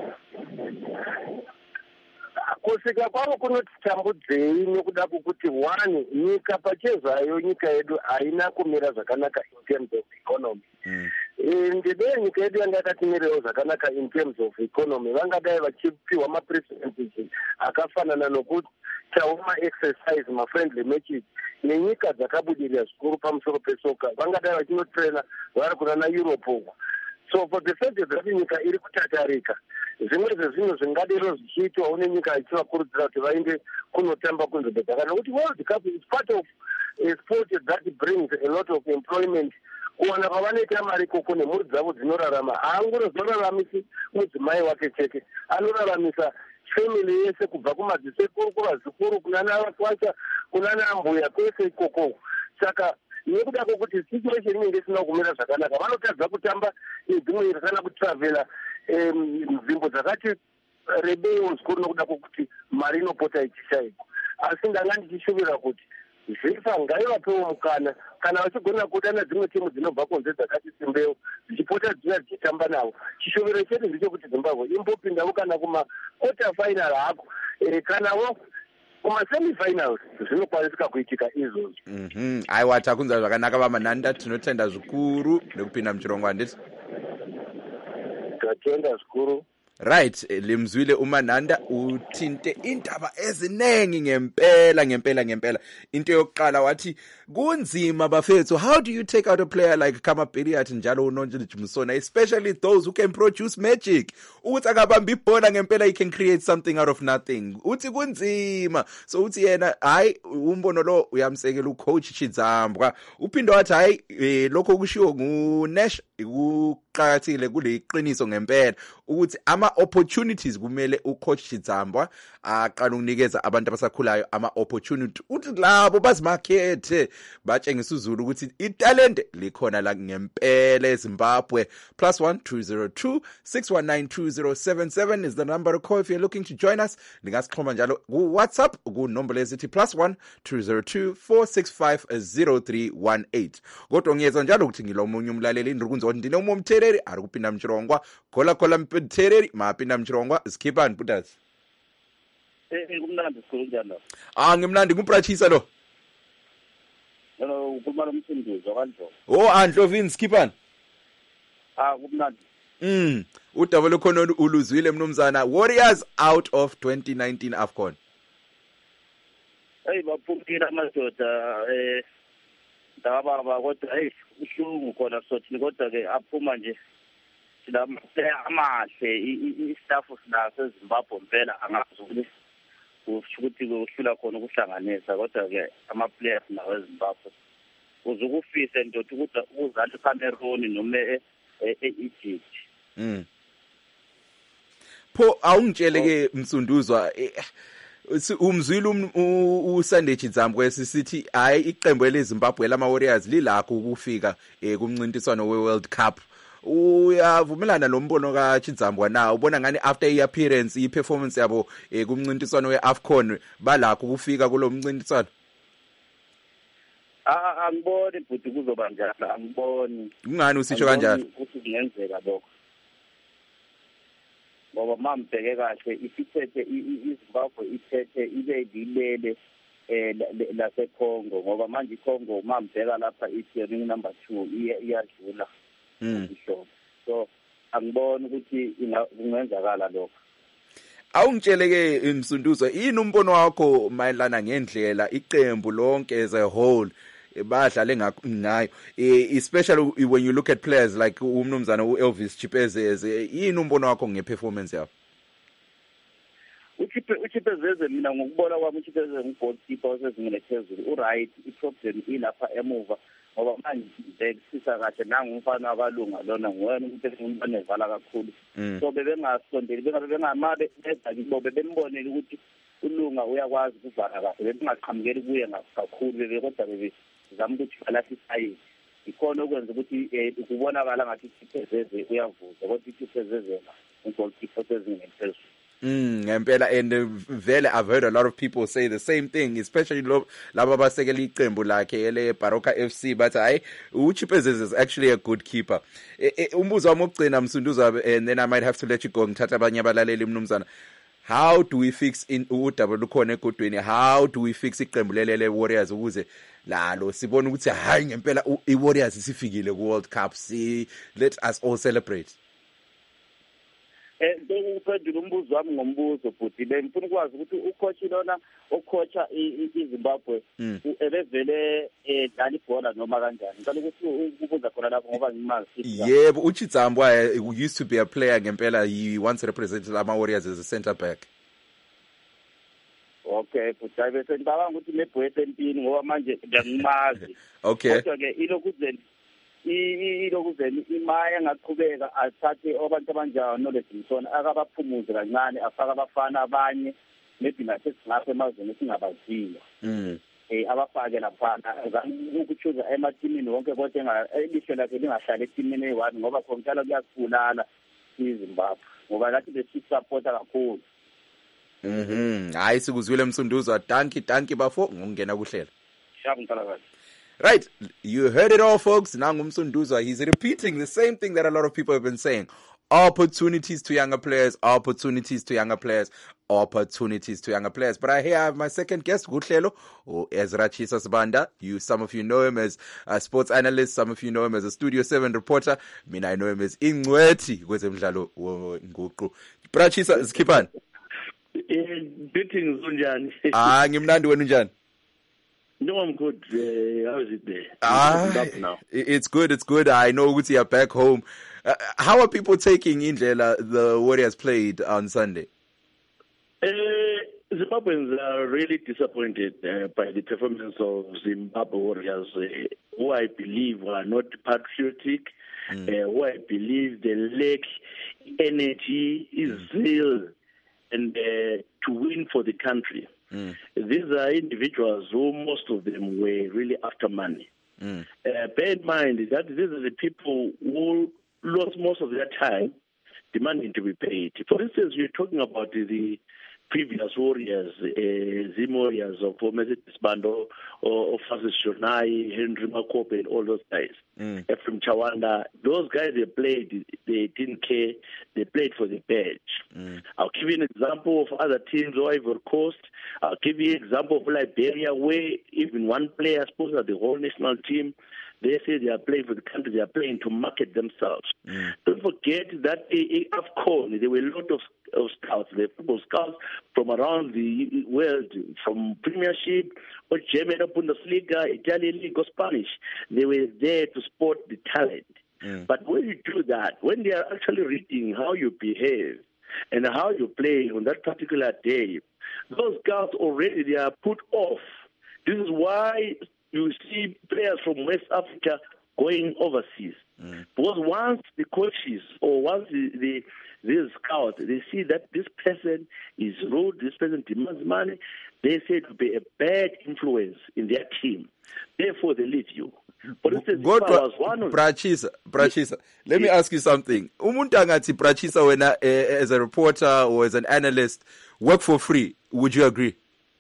Kusvika kwavo kunotitambudzei nekuda kwokuti one nyika pachezayo nyika yedu haina kumira zvakanaka in terms of economy. Mm. Ndidei nyika yedu yanga yakatimirawo zvakanaka in terms of economy vangadai vachipiwa mapresidency akafanana nokuitawo maexercise mafriendly matches nenyika dzakabudirira zvikuru pamusoro pesoka vangadai vachinotraina vari kunana Europe uko. So for the fact that nyika iri kutatarika zvimwe zvezvinhu zvingadero zvichiitwawo nenyika ichivakurudzira kuti vaende kunotamba kunzvimbo dzakana nokuti World Cup is part of a sport that brings a lot of employment. Kuwana pavanoita mari koko nemhuri dzavo dzinorarama haangozoraramisi mudzimai wake chete, anoraramisa family yese kubva kumadzisekuru kuvazukuru kunana vakwacha kunana mbuya kwese ikoko. Saka nekuda kwokuti situation inenge isina kumira zvakanaka vanotadza kutamba nedzimwe kana kutravela nzvimbo dzakati rebeiwo zvikuru nokuda kwokuti mari inopota ichishaikwa. Asi ndanga ndichishuvira kuti zvifa ngaivapewo mukana kana vachigona kuda nedzimwe timu dzinobva kunze dzakati simbewo dzichipota dzina dzichitamba navo. Chishuviro chedu ndechekuti Zimbabwe imbopindawo kana kumaquarter final hako kanawo kumasemifinals zvinokwanisika kuitika izvozvo. Mhm. Aiwa takunzwa zvakanaka vamanhanda, tinotenda zvikuru nekupinda muchirongwa handiti? Tatenda zvikuru. Right, limzwile umanhanda uthinte indaba ezinengi ngempela ngempela ngempela. Into yokuqala wathi kunzima bafethu, how do you take out a player like Kamabhiliyat njalo uNontshelile Musona, especially those who can produce magic? Uthi akabamba ibhola ngempela he can create something out of nothing. Uthi kunzima. So uthi yena hayi umbono lo uyamsekela ucoach Chidzambwa. Uphinde wathi hayi lokho kushiwo nguNash ukuqakathile kule iqiniso ngempela ukuthi ama opportunities kumele ucoach Chidzambwa aqala ukunikeza abantu abasakhulayo ama opportunity uthi labo bazimakhethe batshengisa uZulu ukuthi italent likhona la ngempela eZimbabwe. Plus one two zero two six one nine two zero seven seven is the number to call if you're looking to join us. Ningasixhoma njalo ku WhatsApp ku nombolo ezithi plus one two zero two four six five zero three one eight. Kodwa ngiyeza njalo ukuthi ngilo omunye umlaleli ndikunzo ndine umomthereri ari kupinda mchirongwa khola khola mthereri mapinda mchirongwa sikhipani putazi. Eh kumnandi sikhulu njalo. Ah ngimnandi kumprachisa lo. Lo ukhuluma nomsinduzwa kanjalo. Oh Andlovini sikhipani. Ah kumnandi. Mm udabule khona uluzwile mnumzana Warriors out of twenty nineteen AFCON. Hey baphumile amadoda eh ndababa kodwa hey uhlungu khona sothi kodwa ke aphuma nje silama amahle istaff sinaso eZimbabwe impela angazuli ukuthi kuhlula khona ukuhlanganisa kodwa ke ama players nawe eZimbabwe uzukufisa ndothi ukuthi uzali Cameroon noma eEgypt. Mm. Pho awungitshele ke Msunduzwa umzwile uSunday Chidzambwe sisithi hayi iqembu leZimbabwe lama Warriors lilakho ukufika kumncintiswano weWorld Cup. Uyavumelana nombono kaChidzambwa na ubona ngani after i-appearance i-performance yabo kumncintiswano weAFCON balakho ukufika kulo mncintiswano? Ah angiboni futhi kuzoba njalo angiboni. Kungani usisho kanjalo? Ukuthi kungenzeka lokho. ngoba mambheke kahle isithethe iZimbabwe ithethe ibe dilele eh lase Congo ngoba manje iCongo mambheka lapha i-ranking number two iyadlula isho so angibona ukuthi kungenzakala lokho. Awungitsheleke Msunduzo yini umbono wakho mayelana ngendlela iqembu lonke as a whole badlale ngayo especially when you look at players like umnumzana uElvis Chipezeze yini umbono wakho ngeperformance yakho? Uchipe Uchipezeze mina ngokubona kwami Uchipezeze nggoalkeeper osezingene phezulu uright iproblem ilapha emuva ngoba manje bekusisa kahle nangumfana wabalunga lona nguwena umuntu engibone evala kakhulu so bebengasondeli bengabe bengamale beza kibo bembonela ukuthi ulunga uyakwazi ukuvala kahle bengaqhamukeli kuye kakhulu bebe kodwa bebe zama ukuthi balathi isayi ikhona okwenza ukuthi ukubonakala ngathi Uchipezeze uyavuza kodwa Uchipezeze nggoalkeeper osezingene phezulu. Mm, ngempela and uh, vele I've heard a lot of people say the same thing, especially labo abasekela iqembu lakhe ele Baroka F C, but hayi Uchipezeze is actually a good keeper. Umbuzo wami ogcina Msunduza, and then I might have to let you go ngithatha abanye abalaleli mnumzana. How do we fix in udaba lukhona egodweni? How do we fix iqembu lele Warriors ukuze lalo sibone ukuthi hayi ngempela iWarriors isifikile ku World Cup, si let us all celebrate? Eh ngikuphendula umbuzo wami ngombuzo futhi bengifuna ukwazi ukuthi ucoach lona ocoacha iZimbabwe ebevele edlala ibhola noma kanjani. Ngicela ukuthi ukubuza khona lapho ngoba ngimazi. Yebo, uChizambwa used to be a player ngempela, he once represented ama Warriors as a centre back. Okay, futhi bese ngicabanga ukuthi nebhoyete empini ngoba manje ngiyazimazi. Okay. Kodwa ke ilokuzeni ilokuzeni imaya engaqhubeka athathe abantu abanjalo knowledge msona akabaphumuze kancane afaka abafana abanye maybe nathi singapha emazweni singabaziyo mm eh abafake lapha ukuchuza ematimini wonke kodwa enga elisho lakhe lingahlala etimini eyi-one ngoba khona kuyasibulala iZimbabwe ngoba lathi besisupporta kakhulu. Mhm, hayi sikuzwile Msunduzo, danki danki bafo ngokungena kuhlela. Shabu nkalakazi. Right, you heard it all, folks. Nangu Msunduza, he's repeating the same thing that a lot of people have been saying. Opportunities to younger players, opportunities to younger players, opportunities to younger players. But I here I have my second guest, Guhlelo, or Ezra Chisa Sibanda. You, some of you know him as a sports analyst, some of you know him as a Studio seven reporter. I mean, I know him as Ingweti, kwezemidlalo nguqu. Brachisa, Skipani. Greetings, unjani? Ah, ngimnandi wena unjani? No, I'm good. Uh, how is it there? Ah, now? It's good. It's good. I know Uti are back home. Uh, how are people taking Indlela the Warriors played on Sunday? Uh, Zimbabweans are really disappointed uh, by the performance of Zimbabwe Warriors, uh, who I believe are not patriotic, mm. uh, who I believe they lack energy, zeal, and uh, to win for the country. Mm. These are individuals who most of them were really after money. Mm. Uh, bear in mind that these are the people who lost most of their time demanding to be paid. For instance, you're talking about the, the previous Warriors, uh, Zim Warriors of Mercedes Bando, or, or Francis Shonai, Henry Makope, and all those guys. Mm. Uh, from Chawanda, those guys, they played, they didn't care, they played for the badge. Mm. I'll give you an example of other teams, Ivory Coast. I'll give you an example of Liberia, where even one player sponsored the whole national team. They say they are playing for the country, they are playing to market themselves. Mm. Don't forget that AFCON, there were a lot of, of scouts, the football scouts from around the world, from Premiership, or German, or Bundesliga, Italian League, or Spanish. They were there to support the talent. Mm. But when you do that, when they are actually reading how you behave and how you play on that particular day, those scouts already, they are put off. This is why you see players from West Africa going overseas. Mm. Because once the coaches or once the, the, the scouts, they see that this person is rude, this person demands money, they say it will be a bad influence in their team. Therefore, they leave you. For instance, Go I was one of Brachisa, Brachisa. Let me ask you something. Umuntu angathi Brachisa wena as a reporter or as an analyst work for free. Would you agree?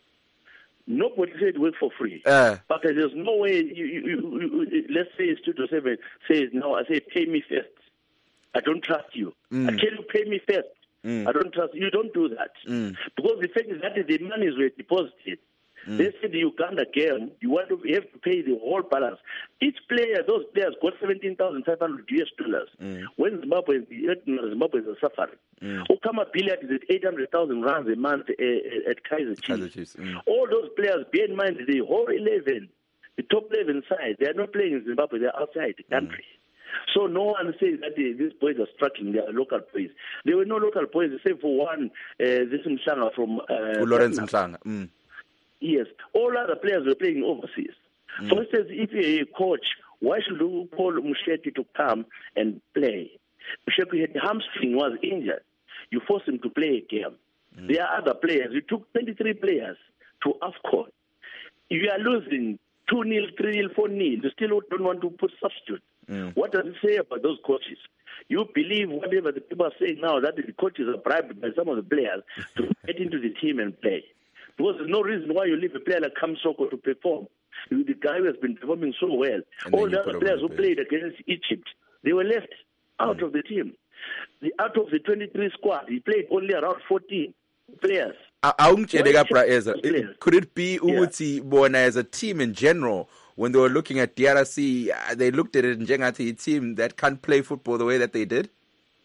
Nobody said work for free. Uh, but there's no way, you, you, you, you, let's say Studio seven says, no, I say pay me first. I don't trust you. Mm. I tell you pay me first. Mm. I don't trust. You don't do that. Mm. Because the fact is that the monies were deposited. Mm. They said the Uganda game, you want to you have to pay the whole balance. Each player, those players got seventeen thousand five hundred U S dollars. Mm. When Zimbabwe, Zimbabwe is suffering. Mm. Okama Billiard is at eight hundred thousand rands a month uh, at Kaiser Chiefs. Mm. All those players, bear in mind, the whole eleven, the top eleven side, they are not playing in Zimbabwe, they are outside the country. Mm. So no one says that the, these boys are struggling, they are local boys. There were no local boys, except for one, uh, this Mshanga from... Uh, Lawrence Mshanga. Mm. Yes, all other players were playing overseas. Mm. For instance, if you're a coach, why should you call Musheki to come and play? Musheki had hamstring, was injured. You force him to play a game. Mm. There are other players. You took twenty-three players to AFCON. If you are losing two nil, three nil, four nil, you still don't want to put substitute. Mm. What does it say about those coaches? You believe whatever the people are saying now, that the coaches are bribed by some of the players to get into the team and play. Because there's no reason why you leave a player like Kamsoko to perform. The guy who has been performing so well. All the other players who played against Egypt, they were left out mm. of the team. The, out of the twenty-three squad, he played only around fourteen players. Could it be Uti yeah. Bona as a team in general, when they were looking at D R C, they looked at it in Jengati, a team that can't play football the way that they did?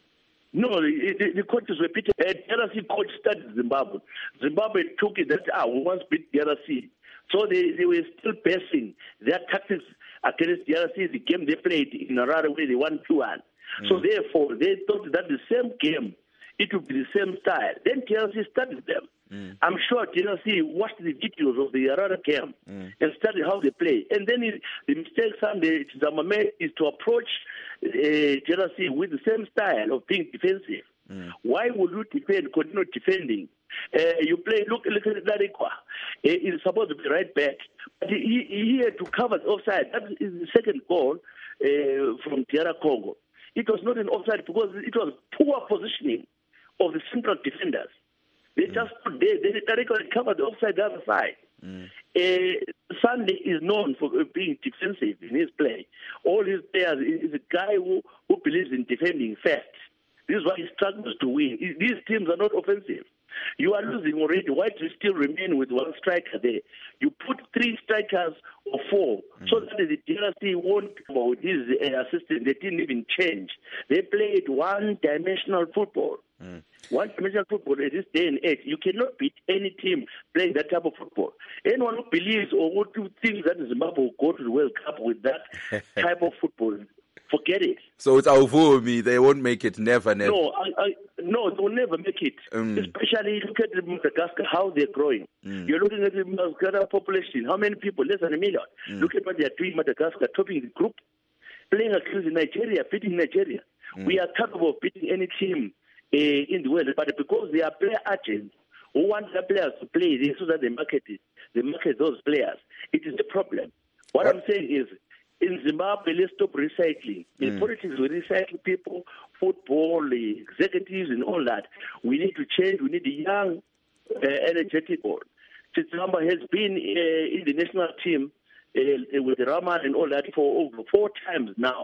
No, the, the, the coaches were beaten. Uh, D R C coach started Zimbabwe. Zimbabwe took it that, ah, we once beat D R C. So they, they were still basing their tactics against D R C. The game they played in Harare where they won two one. Mm. So therefore, they thought that the same game, it would be the same style. Then D R C studied them. Mm. I'm sure D R C watched the videos of the Harare game mm. and studied how they play. And then it, the mistake Sunday Zamame is to approach uh, D R C with the same style of being defensive. Mm. Why would you defend, continue defending? Uh, you play, look, look at Larikwa. Uh, he's supposed to be right back. But he, he had to cover the offside. That is the second goal uh, from D R Congo. It was not an offside because it was poor positioning of the central defenders. They mm. just put there, they directly covered the offside the other side. Mm. Uh, Sunday is known for being defensive in his play. All his players is a guy who, who believes in defending first. This is why he struggles to win. These teams are not offensive. You are losing already. Why do you still remain with one striker there? You put three strikers or four, mm. so that the D R C won't, with his uh, assistant, they didn't even change. They played one-dimensional football. Mm. One-dimensional football at this day and age. You cannot beat any team playing that type of football. Anyone who believes or who thinks that Zimbabwe will go to the World Cup with that type of football, forget it. So it's Avumi, they won't make it, never, never. No, I, I, no, they'll never make it. Mm. Especially look at Madagascar, how they're growing. Mm. You're looking at the Madagascar population, how many people? Less than a million. Mm. Look at what they're doing in Madagascar, topping the group, playing against Nigeria, beating Nigeria. Mm. We are capable of beating any team uh, in the world, but because they are player agents who want their players to play so that they market it, they market those players, it is the problem. What, what? I'm saying is, in Zimbabwe, let's stop recycling. In mm. politics, we recycle people, football, executives, and all that. We need to change. We need a young, uh, energetic board. Tsitsamba has been uh, in the national team uh, with Raman and all that for over four times now.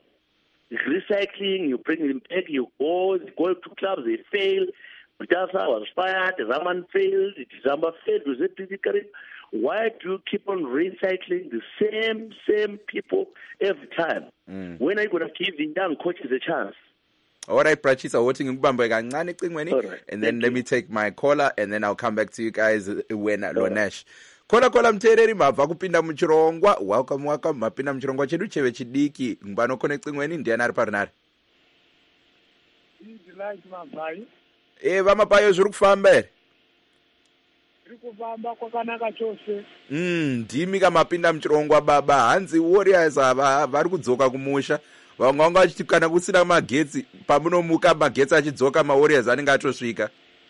Recycling, you bring them back, you go, go to clubs, they fail. Mutasa was fired, Raman failed, Tsitsamba failed. Was it physically? Why do you keep on recycling the same, same people every time? Mm. When are you going to give the young coaches a chance? All right, Prachisa, voting in Bamba Gancani, and then let me take my caller, and then I'll come back to you guys when Lonesh. Kola kola mtereri mabva kupinda muchirongwa. Welcome, welcome. Mapinda muchirongwa chedu cheve chidiki. Mbano connecting weni ndiana ari parinari. Eh, vama payo zviri kufamba ere? Kufamba kwakanaka chose. Mm, ndimi kamapinda muchirongwa baba. Hanzi Warriors ava vari kudzoka kumusha. Vamwe vanga vachiti kana kusina magetsi, pamunomuka magetsi achidzoka maWarriors anenge atosvika.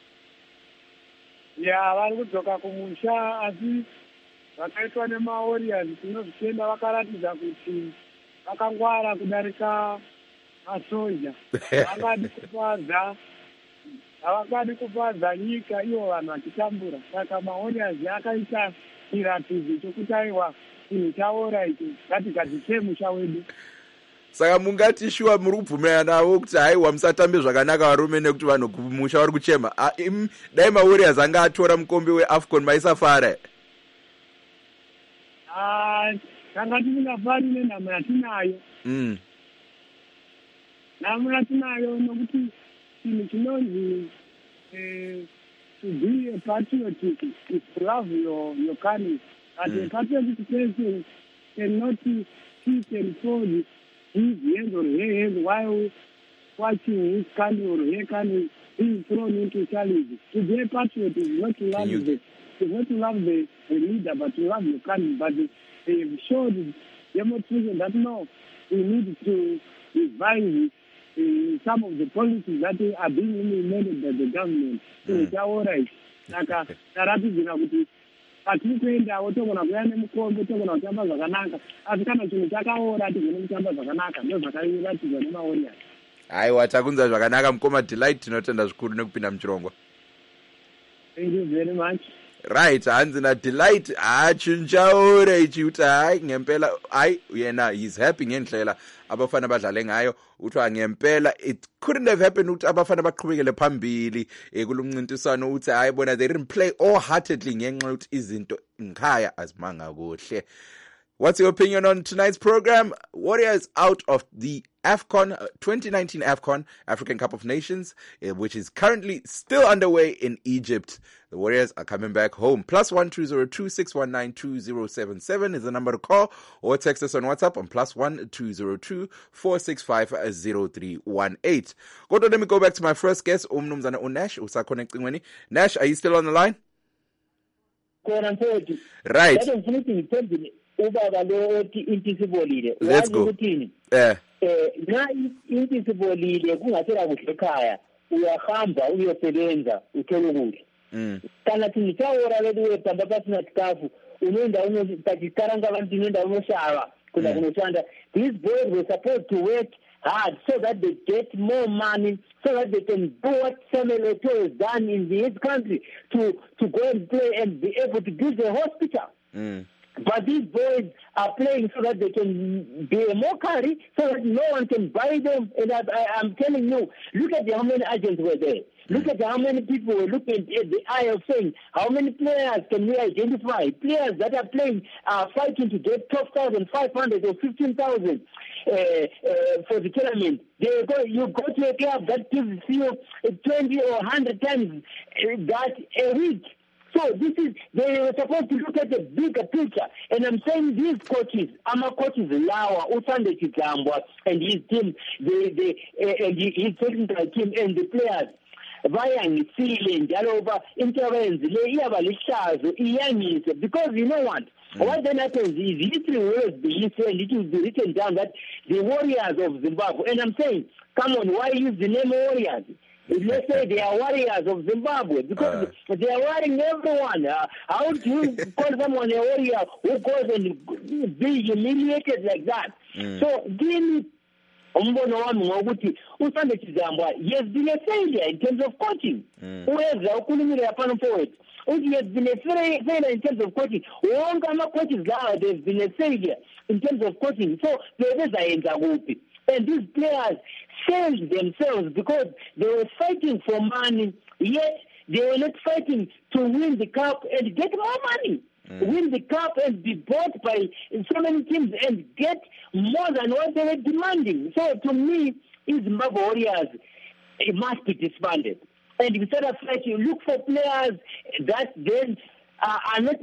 Ya, vari kudzoka kumusha asi vakaitwa nemaWarriors tinozvitenda vakaratidza kuti vakangwara kudarika masoja. Vangadi kupadza havangadi kupadza nyika ivo vanhu vachitambura. Saka maWarriors akaita chiratidzo chokuti aiwa chinhu chaora icho ngatigadzise musha wedu. saka mungati shuwa muri kubvumirana navo kuti haiwa musatambe zvakanaka varume nekuti vanhu kumusha vari kuchema. Dai mawarriors anga atora mukombe weAFCON maisafara. tanga tisingafari nenhamo yatinayo. nhamo yatinayo nokuti chinhu chinonzi to be a patriotic is to love your, your country. But mm. a patriotic person cannot sit and fold his hands or her hands while watching his country or her country being thrown into challenge. To be a patriot is not to love, the, is not to love the, the leader, but to love your country. But they have showed demonstration that no, we need to revise Uh, some of the policies that are being implemented by the government. So it's all right. Saka taratidzira kuti patiri kuendawo togona kuya nemukombe togona kutamba zvakanaka asi kana chinhu chakaora tigone kutamba zvakanaka ndo zvakaratidza nemawarriors. Aiwa takunza zvakanaka mukoma Delight, tinotenda zvikuru nekupinda muchirongwa. Thank you very much. Right, hanzi na Delight achinjaure ichiuti hai ngempela ai yena he's happy ngendlela abafana badlale ngayo uthiwa ngempela it couldn't have happened ukuthi abafana baqhubekele phambili kulumncintiswano uthi hayi bona they didn't play wholeheartedly ngenxa ukuthi izinto ngikhaya azimanga kuhle. What's your opinion on tonight's program? Warriors out of the AFCON, uh, twenty nineteen AFCON, African Cup of Nations, uh, which is currently still underway in Egypt. The Warriors are coming back home. Plus one two zero two six one nine two zero seven seven is the number to call, or text us on WhatsApp on plus one two zero two four six five zero three one eight. Go to, let me go back to my first guest, Umnumzana Unash, usa connecting when Nash, are you still on the line? Right. Ubaba lo othi intisibolile let's go ukuthi eh eh na intisibolile kungathela kuhle ekhaya uyahamba uyosebenza uthole ukudla mm kana tinitawora ledu tamba pasina tikafu unenda unotakikaranga abantu unenda unoshaba kuna kunoshanda. These boys were supposed to work hard so that they get more money, so that they can do what Samuel Eto'o has done in his country to to go and play and be able to build a hospital. mm But these boys are playing so that they can be a mockery, so that no one can buy them. And I, I, I'm telling you, look at the, how many agents were there. Look at the, how many people were looking at the eye of saying, how many players can we identify? Players that are playing are fighting to get twelve thousand five hundred or fifteen thousand uh, uh, for the tournament. They go, you go to a club that gives you twenty or one hundred times that a week. So this is, they were supposed to look at the bigger picture. And I'm saying these coaches, our coaches, Lawa, Usande Chitambwa, and his team, they, they, uh, and his technical team, and the players, bayangifile njalo uba intervenze le iyabalishazo iyangise, because you know what mm. what then happens is history will always be history, and it will be written down that the Warriors of Zimbabwe, and I'm saying, come on, why use the name Warriors? Let's say they are warriors of Zimbabwe, because uh. they are warring everyone. Uh, how do you call someone a warrior who goes and be humiliated like that? Mm. So give me umbono wami ngokuthi uSande Chizambwa he has been a failure in terms of coaching. Uweza ukhulumile yapana forward. He has been a failure in terms of coaching. Wonke ama coaches lawa they have been a failure in terms of coaching. So bebezayenza kuphi? And these players failed themselves because they were fighting for money, yet they were not fighting to win the cup and get more money. Mm. Win the cup and be bought by so many teams and get more than what they were demanding. So to me, these Zimbabwe Warriors, it must be disbanded. And instead of like you look for players that then uh, are not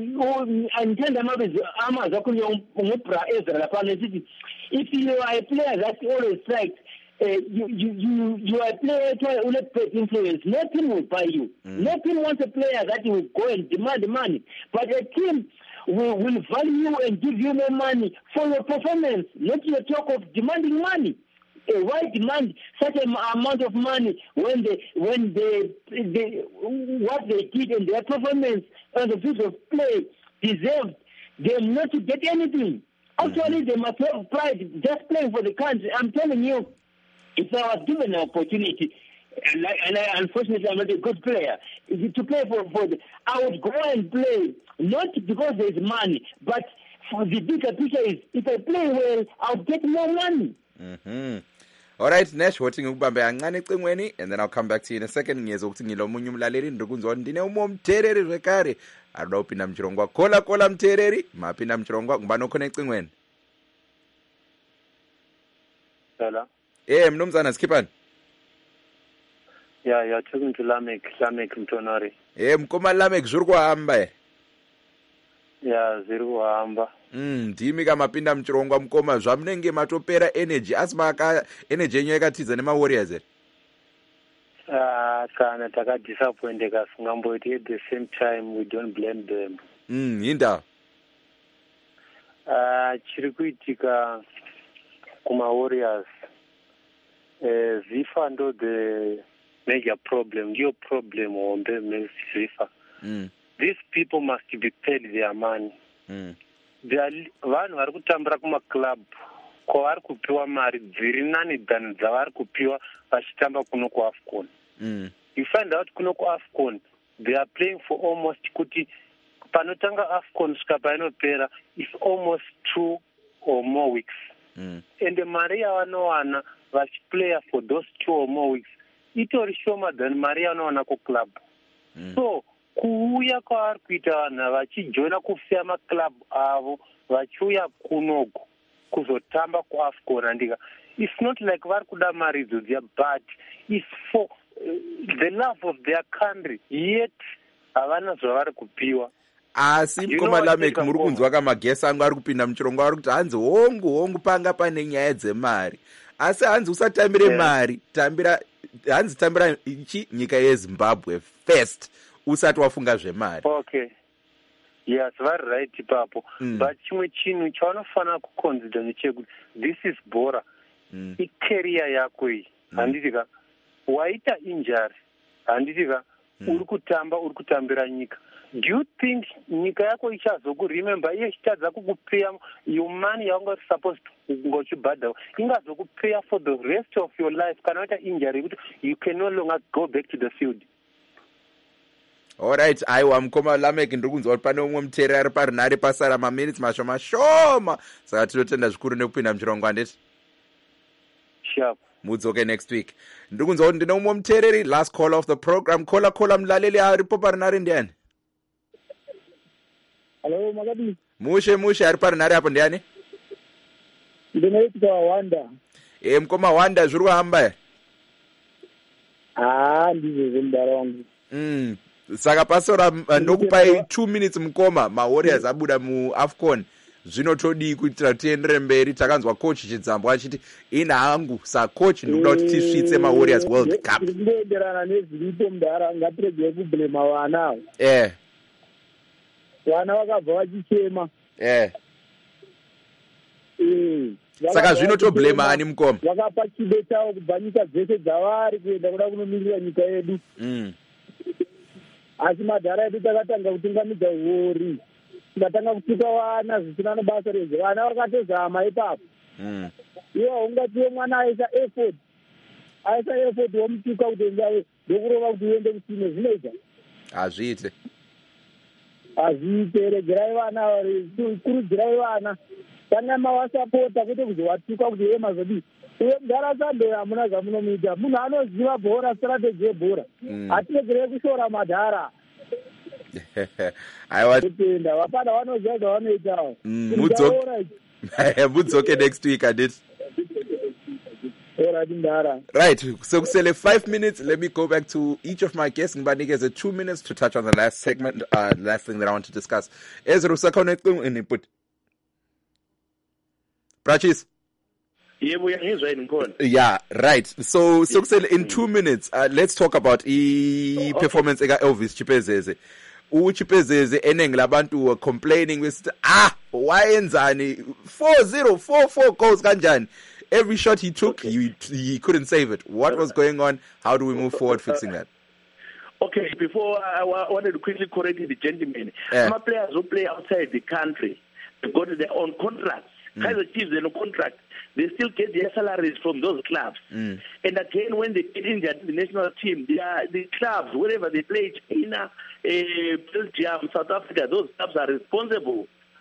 if you are a player that always strikes, uh, you, you, you, you are a player who will take influence. No team will buy you. Mm. No team wants a player that will go and demand money. But a team will, will value you and give you more money for your performance, not your talk of demanding money. Uh, why demand such an amount of money when they, when they, they, what they did in their performance on the field of play deserved them not to get anything? Actually, mm-hmm. they must have pride just playing for the country. I'm telling you, if I was given an opportunity, and, I, and I, unfortunately I'm not a good player, to play for, for the, I would go and play, not because there's money, but for the bigger picture is, if I play well, I'll get more money. Mhm. All right, Nash, wothi ngikubambe kancane ecingweni and then I'll come back to you in a second. Ngiyeza ukuthi ngilomunye umlaleli ndikunzwa ndine umo mthereri zvekare. Arida upinda mchirongwa. Kola kola mthereri, mapinda mchirongwa ngubani okhona ecingweni? Hello. Eh, mnumzana Skipani. Yeah, you're talking to Lamek, Lamek Mtonori. Eh, mkoma Lamek zviri kuhamba ere? Yeah, zviri kuhamba. Mm, ndimi kamapinda mchirongwa mkoma zvamunenge matopera energy asi maka energy yenyu yakatiza nema Warriors ere? Ah, kana takadisappointeka singamboiti at the same time we don't blame them. Mm, hinda. Ah, chiri kuitika kuma Warriors. Eh, Zifa ndo the major problem. Ndiyo problem ombe me Zifa. Mm. These people must be paid their money. Mm. Vanhu vari kutambira kuma club kwavari kupiwa mari dziri nani than dzavari kupiwa vachitamba kuno kuAFCON. Mm. You find out kuno kuAFCON they are playing for almost kuti panotanga AFCON svika painopera is almost two or more weeks. Mm. And the mari yavanowana vachiplaya for those two or more weeks itori shoma than mari yavanowana kuclub. Mm. So kuuya kwavari kuita vanhu vachijoina kusiya maclub avo vachiuya kunoku kuzotamba kuAFCON andika it's not like vari kuda mari idzo dziya but it's for uh, the love of their country yet havana zvavari kupiwa. Asi mkoma Lamek muri kunzwa kamagesi angu ari kupinda muchirongwa ari kuti hanzi hongu hongu panga pane nyaya dzemari asi hanzi usatambire yeah. mari tambira hanzi tambira ichi nyika yeZimbabwe first usati wafunga zvemari. Okay. Yes, vari right ipapo. Mm. But chimwe chinhu chavanofana kuconsider ndechekuti this is bora. Mm. Icareer yako iyi. Mm. Handitika waita injury. Handitika mm. uri kutamba uri kutambira nyika. Do you think nyika yako ichazokuremember iye ichitadza kukupeya your money yaunga supposed ngochibhadha ingazokupeya for the rest of your life kana waita injury kuti you can no longer go back to the field. Alright, aiwa mkoma Lamek ndiri kunzwa kuti pane umwe muteereri ari parinare pasara maminutes mashoma shoma saka tinotenda zvikuru nekupinda muchirongwa ndeti sharp mudzoke next week. Ndiri kunzwa kuti ndine umwe muteereri last call of the program. Kola kola mulaleli aripo parinare ndiani? Hello Magadi. Mushe mushe ari parinare apo ndiani? Ndinoitwa Wanda. Eh, mkoma Wanda zviri kuhamba ere? Ah, ndizvo zvendarongo. Mm. Saka pasora ndokupai two minutes mukoma maWarriors abuda muAFCON zvinotodii kuitira tiendere mberi. Takanzwa coach Chidzambwa achiti ina hangu sa coach ndokuda kuti tisvitse maWarriors World Cup. Ndinoenderana nezviripo mudara ngatirege kublame vana. Eh. Vana vakabva vachichema. Eh. Eh. Saka zvinotoblame ani mukoma. Vakapa chido chavo kubva nyika dzese dzavari kuenda kuda kunomirira nyika yedu. Mm. Asi madhara edu takatanga kutungamidza hori tikatanga kutuka vana zvisina nebasa reze vana vakatozama ipapo. Mm. Iwo ungatiwe mwana aisa effort aisa effort womutuka kuti ngawe ndokurova kuti uende kusime zvinoita hazviite hazviite regerai vana kurudzirai vana kana mawasapota kwete kuti watuka kuti iye mazodi uye mudhara sando hamuna zvamunomuita munhu anoziva bhora strategy yebhora hatiregerei kushora madhara aiwa kutenda vapana vanoziva zvavanoitawo mudzoke next week anditi right, so kusele five minutes. Let me go back to each of my guests. Ngibanikeze two minutes to touch on the last segment, uh, last thing that I want to discuss. Ezra usakhona input. Prachis. Yeah, right. So, so kusele in two minutes, uh, let's talk about e performance eka Elvis Chipezeze. Uchipezeze eneng labantu were complaining with ah wayenzani four zero four four goals kanjani. Every shot he took, okay. he, he couldn't save it. What was going on? How do we move forward fixing that? Okay, before I, I wanted to quickly correct the gentleman. Yeah. Some players who play outside the country, they got their own contracts. Mm. Kaizer Chiefs, they no contract. They still get their salaries from those clubs. Mm. And again, when they get injured in the national team, they are, the clubs, wherever they play, China, uh, Belgium, South Africa, those clubs are responsible.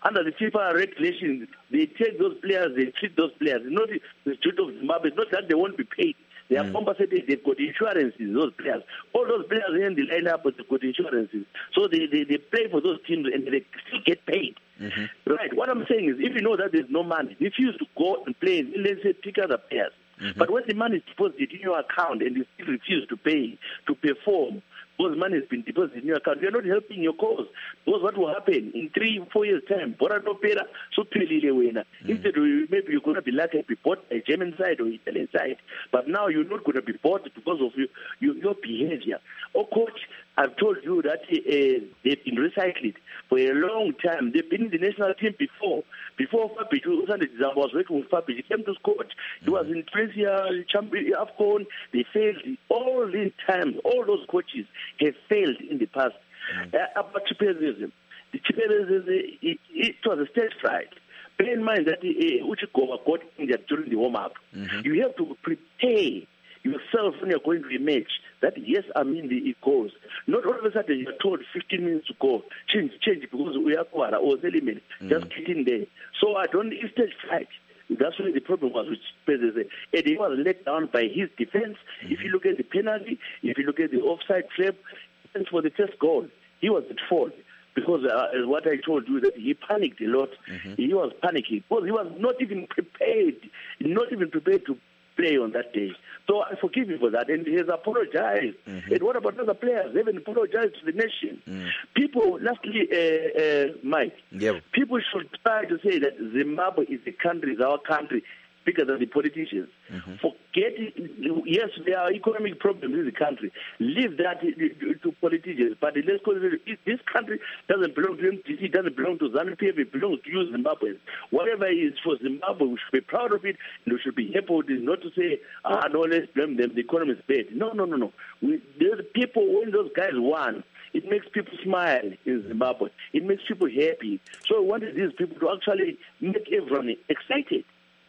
under the FIFA regulations, they take those players, they treat those players. It's not the truth of Zimbabwe. It's not that they won't be paid. They are mm. compensated. They've got insurances, those players. All those players in the lineup, they've got insurances. So they, they, they play for those teams and they still get paid. Mm-hmm. Right. What I'm saying is, if you know that there's no money, refuse to go and play, let's say, pick other players. Mm-hmm. But when the money is deposited in your account and you still refuse to pay, to perform, because money has been deposited in your account, you're not helping your cause. Because what will happen in three, four years' time, Bora no pera, so winner. Instead, maybe you're going to be lucky to be bought by German side or Italian side, but now you're not going to be bought because of you, you, your behavior. Oh, coach, I've told you that uh, they've been recycled for a long time. They've been in the national team before. Before Fabic, I was working with Fabic. He came to coach. He was in Tunisia, champion, AFCON. They failed all these times. All those coaches have failed in the past. Mm-hmm. Uh, about Chiperism. The Chiperism, it, it was a stage fright. Bear in mind that uh, Uchikova got injured during the warm-up. Mm-hmm. You have to prepare yourself when you're going to a match that, yes, I'm in the goals. Not all of a sudden you're told fifteen minutes to go, change, change, because we are Kwara or element, mm. just get in there. So I don't, it's stage fright. That's where the problem was with President. And he was let down by his defense. Mm-hmm. If you look at the penalty, if you look at the offside trap, for the first goal, he was at fault. Because uh, as what I told you, that he panicked a lot. Mm-hmm. He was panicking because he was not even prepared, not even prepared to play on that day. So I forgive him for that, and he has apologized. Mm-hmm. And what about other players? They haven't apologized to the nation. Mm. People, lastly, uh, uh, Mike, yep. people should try to say that Zimbabwe is a country, is our country, bigger than the politicians. Mm-hmm. Forget it. Yes, there are economic problems in the country. Leave that to politicians. But let's call it, this country doesn't belong to M T C, doesn't belong to ZANU P F, it belongs to you Zimbabweans. Whatever is for Zimbabwe, we should be proud of it, and we should be happy with it, not to say, ah, no, let's blame them, the economy is bad. No, no, no, no. We, there's people, when those guys won, it makes people smile in Zimbabwe. It makes people happy. So I wanted these people to actually make everyone excited.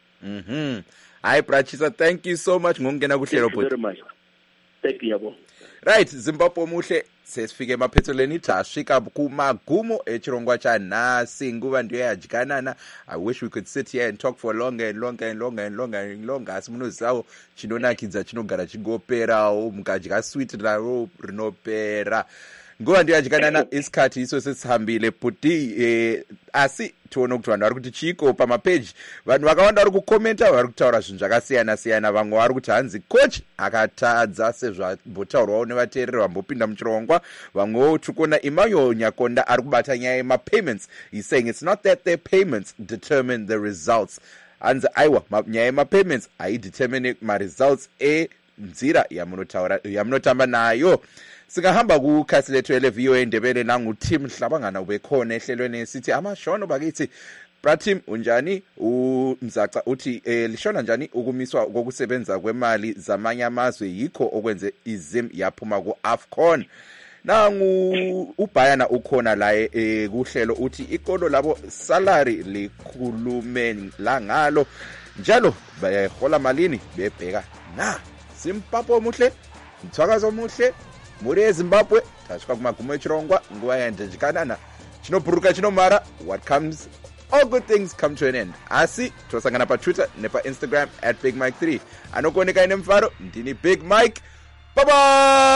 Mhm. Hi Brachisa, thank you so much ngongena kuhlelo bhuti. Very much. Thank you yabo. Right, Zimbabwe muhle sesifike emaphethelweni tasvika kumagumo echirongwa chanhasi nguva ndiyo yadyanana. I wish we could sit here and talk for longer and longer and longer and longer and longer. Asi munozivawo chinonakidza chinogara chingoperawo, mukadya sweet raro rinopera. Nguva ndiyo yadyanana isikhathi iso sesihambile bhuti, eh, asi tione kuti vanhu vari kuti chiko pamapeji, vanhu vakawanda vari kukomenta, vari kutaura zvinhu zvakasiyana siyana. Vamwe vari kuti hanzi coach akatadza sezvambotaurwawo nevateereri vambopinda muchirongwa. Vamwewo tiri kuona Imayo Nyakonda ari kubata nyaya yemapayments. He's saying it's not that their payments determine the results. Hanzi aiwa, nyaya yemapayments haidetermine maresults enzira yamunotamba nayo. Singahamba kukhasi lethu ele-V O A Ndebele nangu Tim Hlabangana ubekhona ehlelweni esithi amashono bakithi. Bratim unjani? uMzaca uthi eh, lishona njani ukumiswa kokusebenza kwemali zamanye amazwe yikho okwenze izim yaphuma ku-AFCON. Nangu uBayana ukhona la eh, kuhlelo uthi ikolo labo salary likhulumeni la ngalo njalo bayahola malini bebheka na Zimbabwe muhle, mthwakazo muhle. Muri eZimbabwe tasvika kumagumo echirongwa nguva yandadyanana chinobhuruka chinomara. What comes, all good things come to an end. Asi tosangana paTwitter nepaInstagram at Big Mike three. Anokuoneka ine mfaro ndini Big Mike. Bye bye.